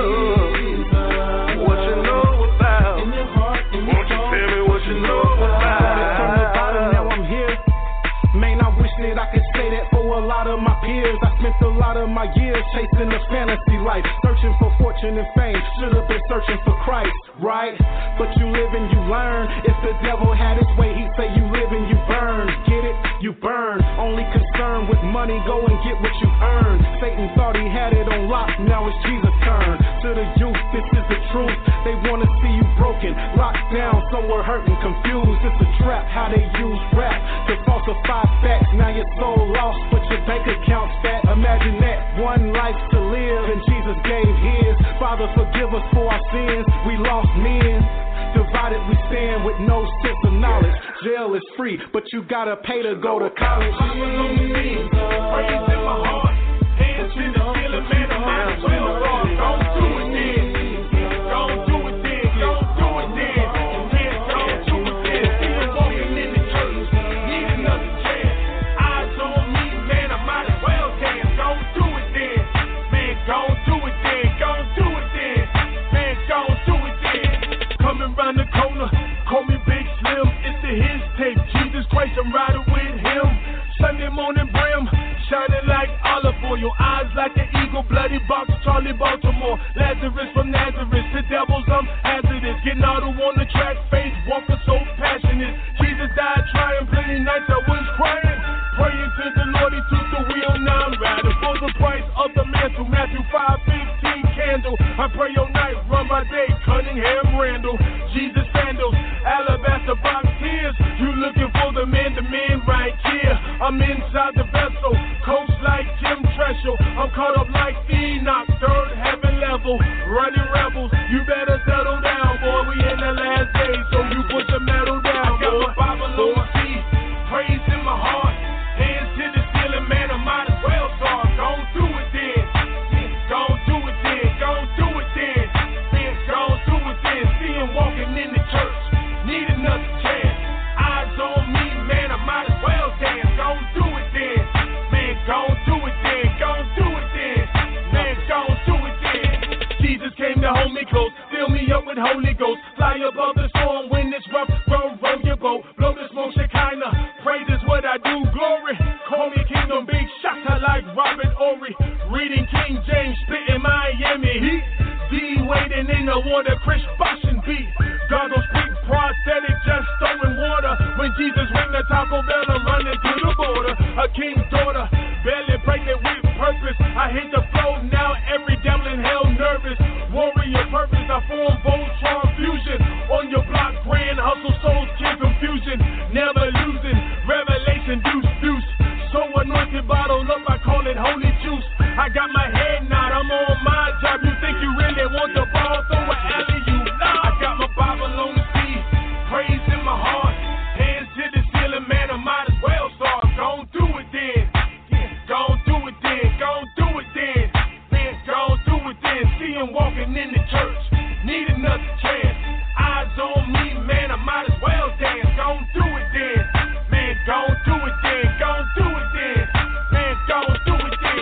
Speaker 21: Jesus. What you know about in your heart, in your soul. Won't you tell me what you know about? From the bottom, now I'm here. Man, I wish that I could say that for a lot of my peers. I spent a lot of my years chasing the fantasy life, searching for fortune and fame. Should have been searching for Christ, right? But you live and you learn. If the devil had his way, he'd say you live and you burn. Get it? You burn. Only concerned with money, go and get what you earn. Satan thought he had it on lock, now it's Jesus' turn. To the youth, this is the truth. They wanna see you broken, locked down, somewhere hurting, confused. It's a trap, how they use rap to falsify facts. Now your soul lost, but your bank account's fat. Imagine that, one life to live, and Jesus gave his. Father, forgive us for our sins, we lost men. Divided we stand with no sense of knowledge. Jail is free, but you gotta pay to go to college. Jesus, praise in my heart, hands to the ceiling, man, I might as well start. Don't do it then, don't do it then, don't do it then, man, don't do it then. Still walking in the church, need another chance. Eyes on me, man, I might as well dance. Don't do it then, man, don't do it then, don't do it then, man, don't do it then. Coming round the corner, call me Big Slim, it's the his tape. Jesus Christ, I'm riding with him. Sunday morning brim, shining like olive oil. Eyes like an eagle, bloody box, Charlie Baltimore. Lazarus from Nazareth, the devil's I'm hazardous. Getting auto on the track, face walking so passionate. Jesus died trying, plenty nights I was crying. Praying to the Lord, he took the wheel, now I'm riding for the price of the mantle. Matthew five fifteen candle. I pray all night, run my day, Cunningham Randall. Jesus sandals, alabaster box tears. You looking for the man, the man right here. I'm inside the vessel, coach like Jim Treshel. I'm caught up like Enoch, third heaven level. Running rebels, you better settle down, boy. We in the last days, so you put the metal down, boy. I got my Bible on G, praise in my heart. Hands to the ceiling, man, I might as well start. Don't do it then, don't do it then, don't do it then, man, don't do it then. See him walking in the church, need another chance. Eyes on me, man, I might as well dance. Don't do it then, man, don't do it then, don't do it then, man, don't do it then. Jesus came to hold me close, fill me up with Holy Ghost. Fly above the storm when it's rough, row, row your boat. Blow the smoke, Shekinah, praise is what I do, glory. Call me Kingdom Big Shot, like Robert Ory. Reading King James, spitting Miami Heat. D waiting in the water, Chris Boston beat. Goggles speak prosthetic, just throwing water. When Jesus went to Taco Bell, I'm running through the border. A king's daughter, barely pregnant with purpose. I hit the flow now, every devil in hell nervous. Warrior purpose, I form Voltron fusion. On your block, grand hustle, souls, kid confusion. Never losing, revelation, deuce, deuce. So anointed, bottle up, I call it holy juice. I got my head nod, I'm on my job. You think you really want the ball, throw an alley, you know. I got my Bible on the sea, praise in my heart. Hands to the ceiling, man, I might as well start. Don't do it then, don't do it then, don't do it then, man, don't do it then. See him walking in the church, need another chance. Eyes on me, man, I might as well dance. Don't do it then, man, don't do it then, don't do it then, man, don't do it then.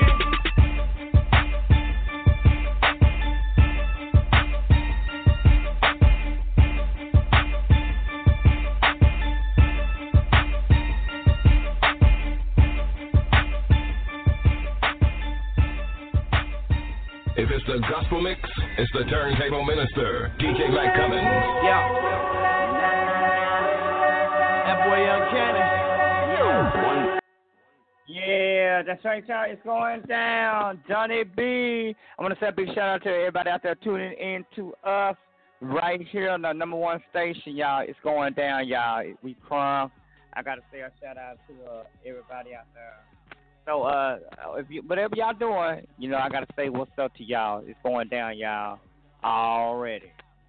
Speaker 11: If it's the gospel mix, it's the turntable minister, D J Mac Cummins.
Speaker 9: Yeah. That boy Young Cannon.
Speaker 4: Yeah, that's right, y'all. It's going down. Johnny B. I want to say a big shout out to everybody out there tuning in to us right here on the number one station, y'all. It's going down, y'all. We crunk. I got to say a shout out to uh, everybody out there. So, uh, if you, whatever y'all doing, you know, I got to say what's up to y'all. It's going down, y'all. Already.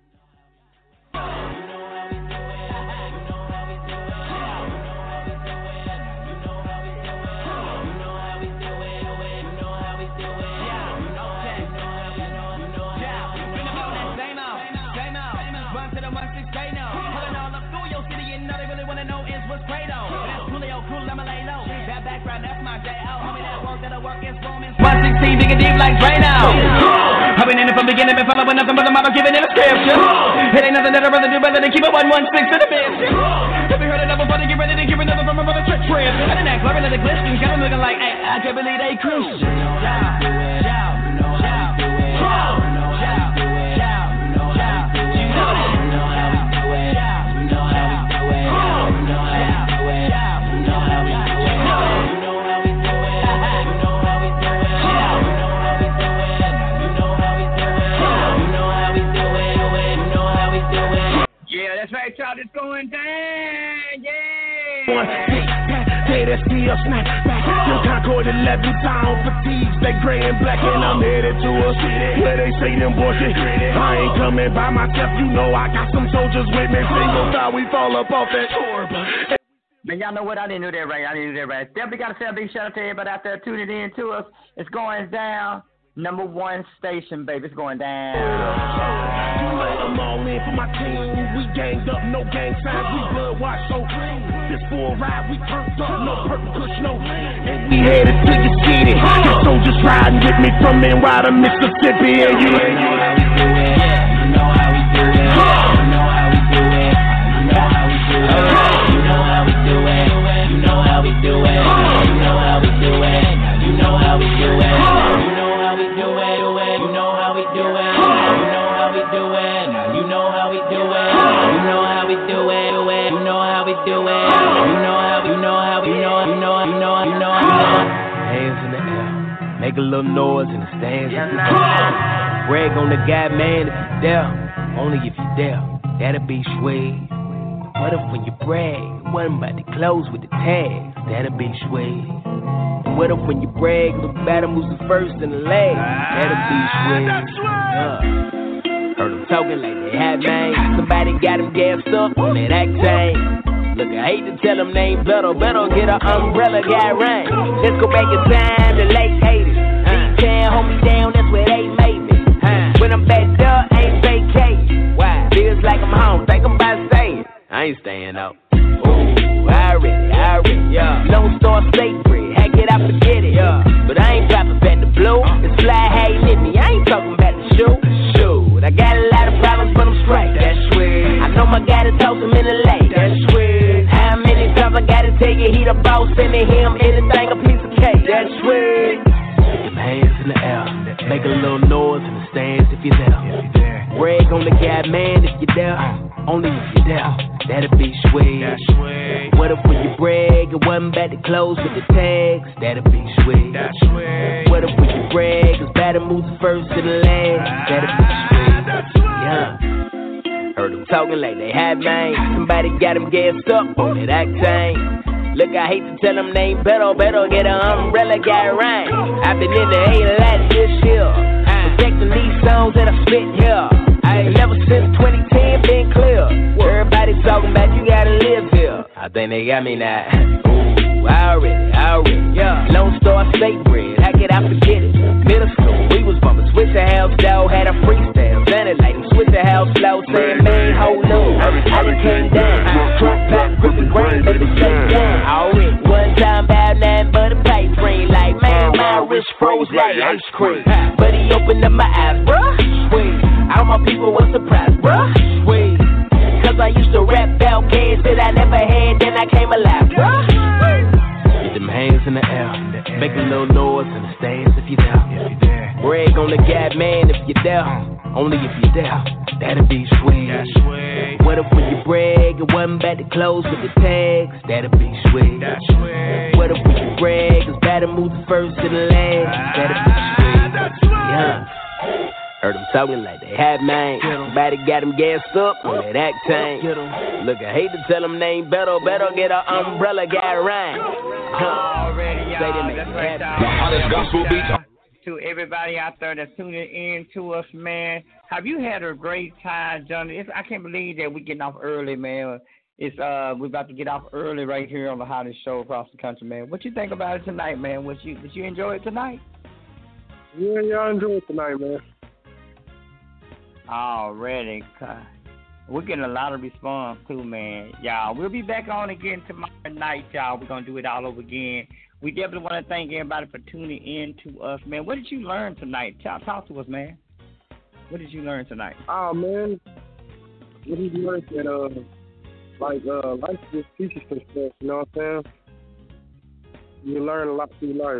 Speaker 7: one sixteen, digging deep like Drano. I've been in it from the beginning, been following nothing but the mother giving it a scripture. It ain't nothing that I'd rather do better than keep it one one six to the bitch. If you heard it up before, get ready to give another from my brother Trick Trip. I didn't act like another glisten, got them looking like, hey, I can't believe they Christian. Yeah, yeah, yeah, yeah.
Speaker 4: That's right, y'all. It's going down. Yeah.
Speaker 7: One, six, hey, that's the up, snap back. Your Concord eleven town fatigues, they gray and black, and I'm headed to a city where they say them boys get gritty. I ain't coming by myself, you know I got some soldiers with me. Single thought we fall up off that tour, but.
Speaker 4: Man, y'all know what? I didn't do that right. I didn't do that right. Definitely got to say a big shout out to everybody out there tuning in to us. It's going down. Number one station, baby. It's going down.
Speaker 7: You know I'm all in for my team. We ganged up, no gang signs. We blood watch so clean. This full ride, we turned up, no purple push, no lean. And we headed to your city. Your soldiers riding with me from N Y to Mississippi. And you, you know how we do it. You know how we do it. You know how we do it. You know how we do it. You know how we do it. You know how we do it. You know how we do it. You know how we do it. You know how we do it. You know how we do it. You know how we do it. Now you know how we do it. You know how we do it. You know how we do it. You know how you know how you know you know you know you know you know. Hands in the air, make a little noise in the stands. Brag on the guy, man, if you dare, only if you dare. That'll be sway. What if when you brag, it wasn't about to close with the tags? That'll be sway. What if when you brag, the batter moves the first and the last? That'll be sway. Uh, heard them talking like they had man. Somebody got them gassed up on that octane. Look, I hate to tell them they ain't better. Better get an umbrella, got rain. Let's go back in time to late eighties. These can hold me down, that's where they made me. When I'm back there, ain't vacating. Why? Feels like I'm home, think I'm about to stay. I ain't staying out. Ooh, I already, I already, yeah. Lone Star State Bread, heck it, I forget it, yeah. But I ain't dropping back the blue. It's fly, hey, hit me. I ain't talking about the shoe. Shoot, I got a lot of problems, but I'm straight. That's sweet. I know my guy to toss him in the lake. That's sweet. How many times I gotta take it? He the boss, sending him anything, a piece of cake. That's sweet. Get them hands in the air, make a little noise in the stands if you're there. Brag on the guy, man, if you're there. Only if you're there, that'll be sweet. What if when you brag, it wasn't about to close with the tags? That'll be sweet. What if when you brag, it's better moves first to the last? That'll be sweet. Yeah. Heard them talking like they had man. Somebody got them gassed up on that octane. Look, I hate to tell them they ain't better, better get an umbrella, got rain. I've been in the A a lot this year, protecting these songs that I spit here. I ain't never since twenty ten been clear. Everybody talking about you gotta live here. I think they got me now. Ooh, I already, I already, yeah. Lone Star State Bread, how could I forget it? Middle school, we was bumping Switch the house, dog had a freestyle. Sounded like them Switch the house flow, saying man, hold on. I just came down, trunk pop, gripping grain, baby, stay down. Already, one time about nine, but a pipe ring. Like man, my wrist froze like ice cream. But he opened up my eyes, bruh. Sweet. All my people were surprised, bruh. Sweet. Cause I used to rap about kids that I never had, then I came alive, bruh. Get them hands in the air, make a little noise in the stands if you're there. Brag on the guy, man, if you're there. Only if you're there, that'll be sweet. What if when you brag, it wasn't about to close with the tags? That'll be sweet. What if when you brag, it's better move the first to the last? That'll be sweet. Yeah. Heard them talking like they had man. Somebody got them gassed up on that octane. Look, I hate to tell them they ain't better. Better get an umbrella, got rain.
Speaker 4: Already, y'all.
Speaker 7: Say they make
Speaker 4: That's
Speaker 7: it
Speaker 4: right,
Speaker 7: happen.
Speaker 4: y'all. To everybody out there that's tuning in to us, man. have you had a great time, Johnny? It's, I can't believe that we're getting off early, man. It's uh, we're about to get off early right here on the hottest show across the country, man. What you think about it tonight, man? Was you did you enjoy it tonight?
Speaker 5: Yeah, y'all enjoy it tonight, man.
Speaker 4: Already, we're getting a lot of response too, man. Y'all, we'll be back on again tomorrow night, y'all. We're gonna do it all over again. We definitely want to thank everybody for tuning in to us, man. What did you learn tonight? Talk, talk to us, man. What did you learn tonight?
Speaker 5: Oh, man. What did you learn that, uh, like, uh, life just teaches some stuff, you know what I'm saying? You learn a lot through life.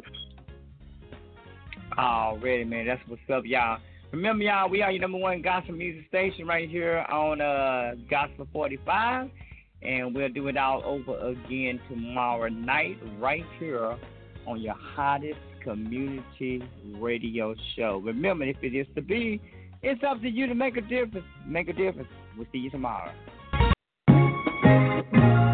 Speaker 4: Already, man. That's what's up, y'all. Remember, y'all, we are your number one gospel music station right here on uh, Gospel forty-five. And we'll do it all over again tomorrow night right here on your hottest community radio show. Remember, if it is to be, it's up to you to make a difference. Make a difference. We'll see you tomorrow.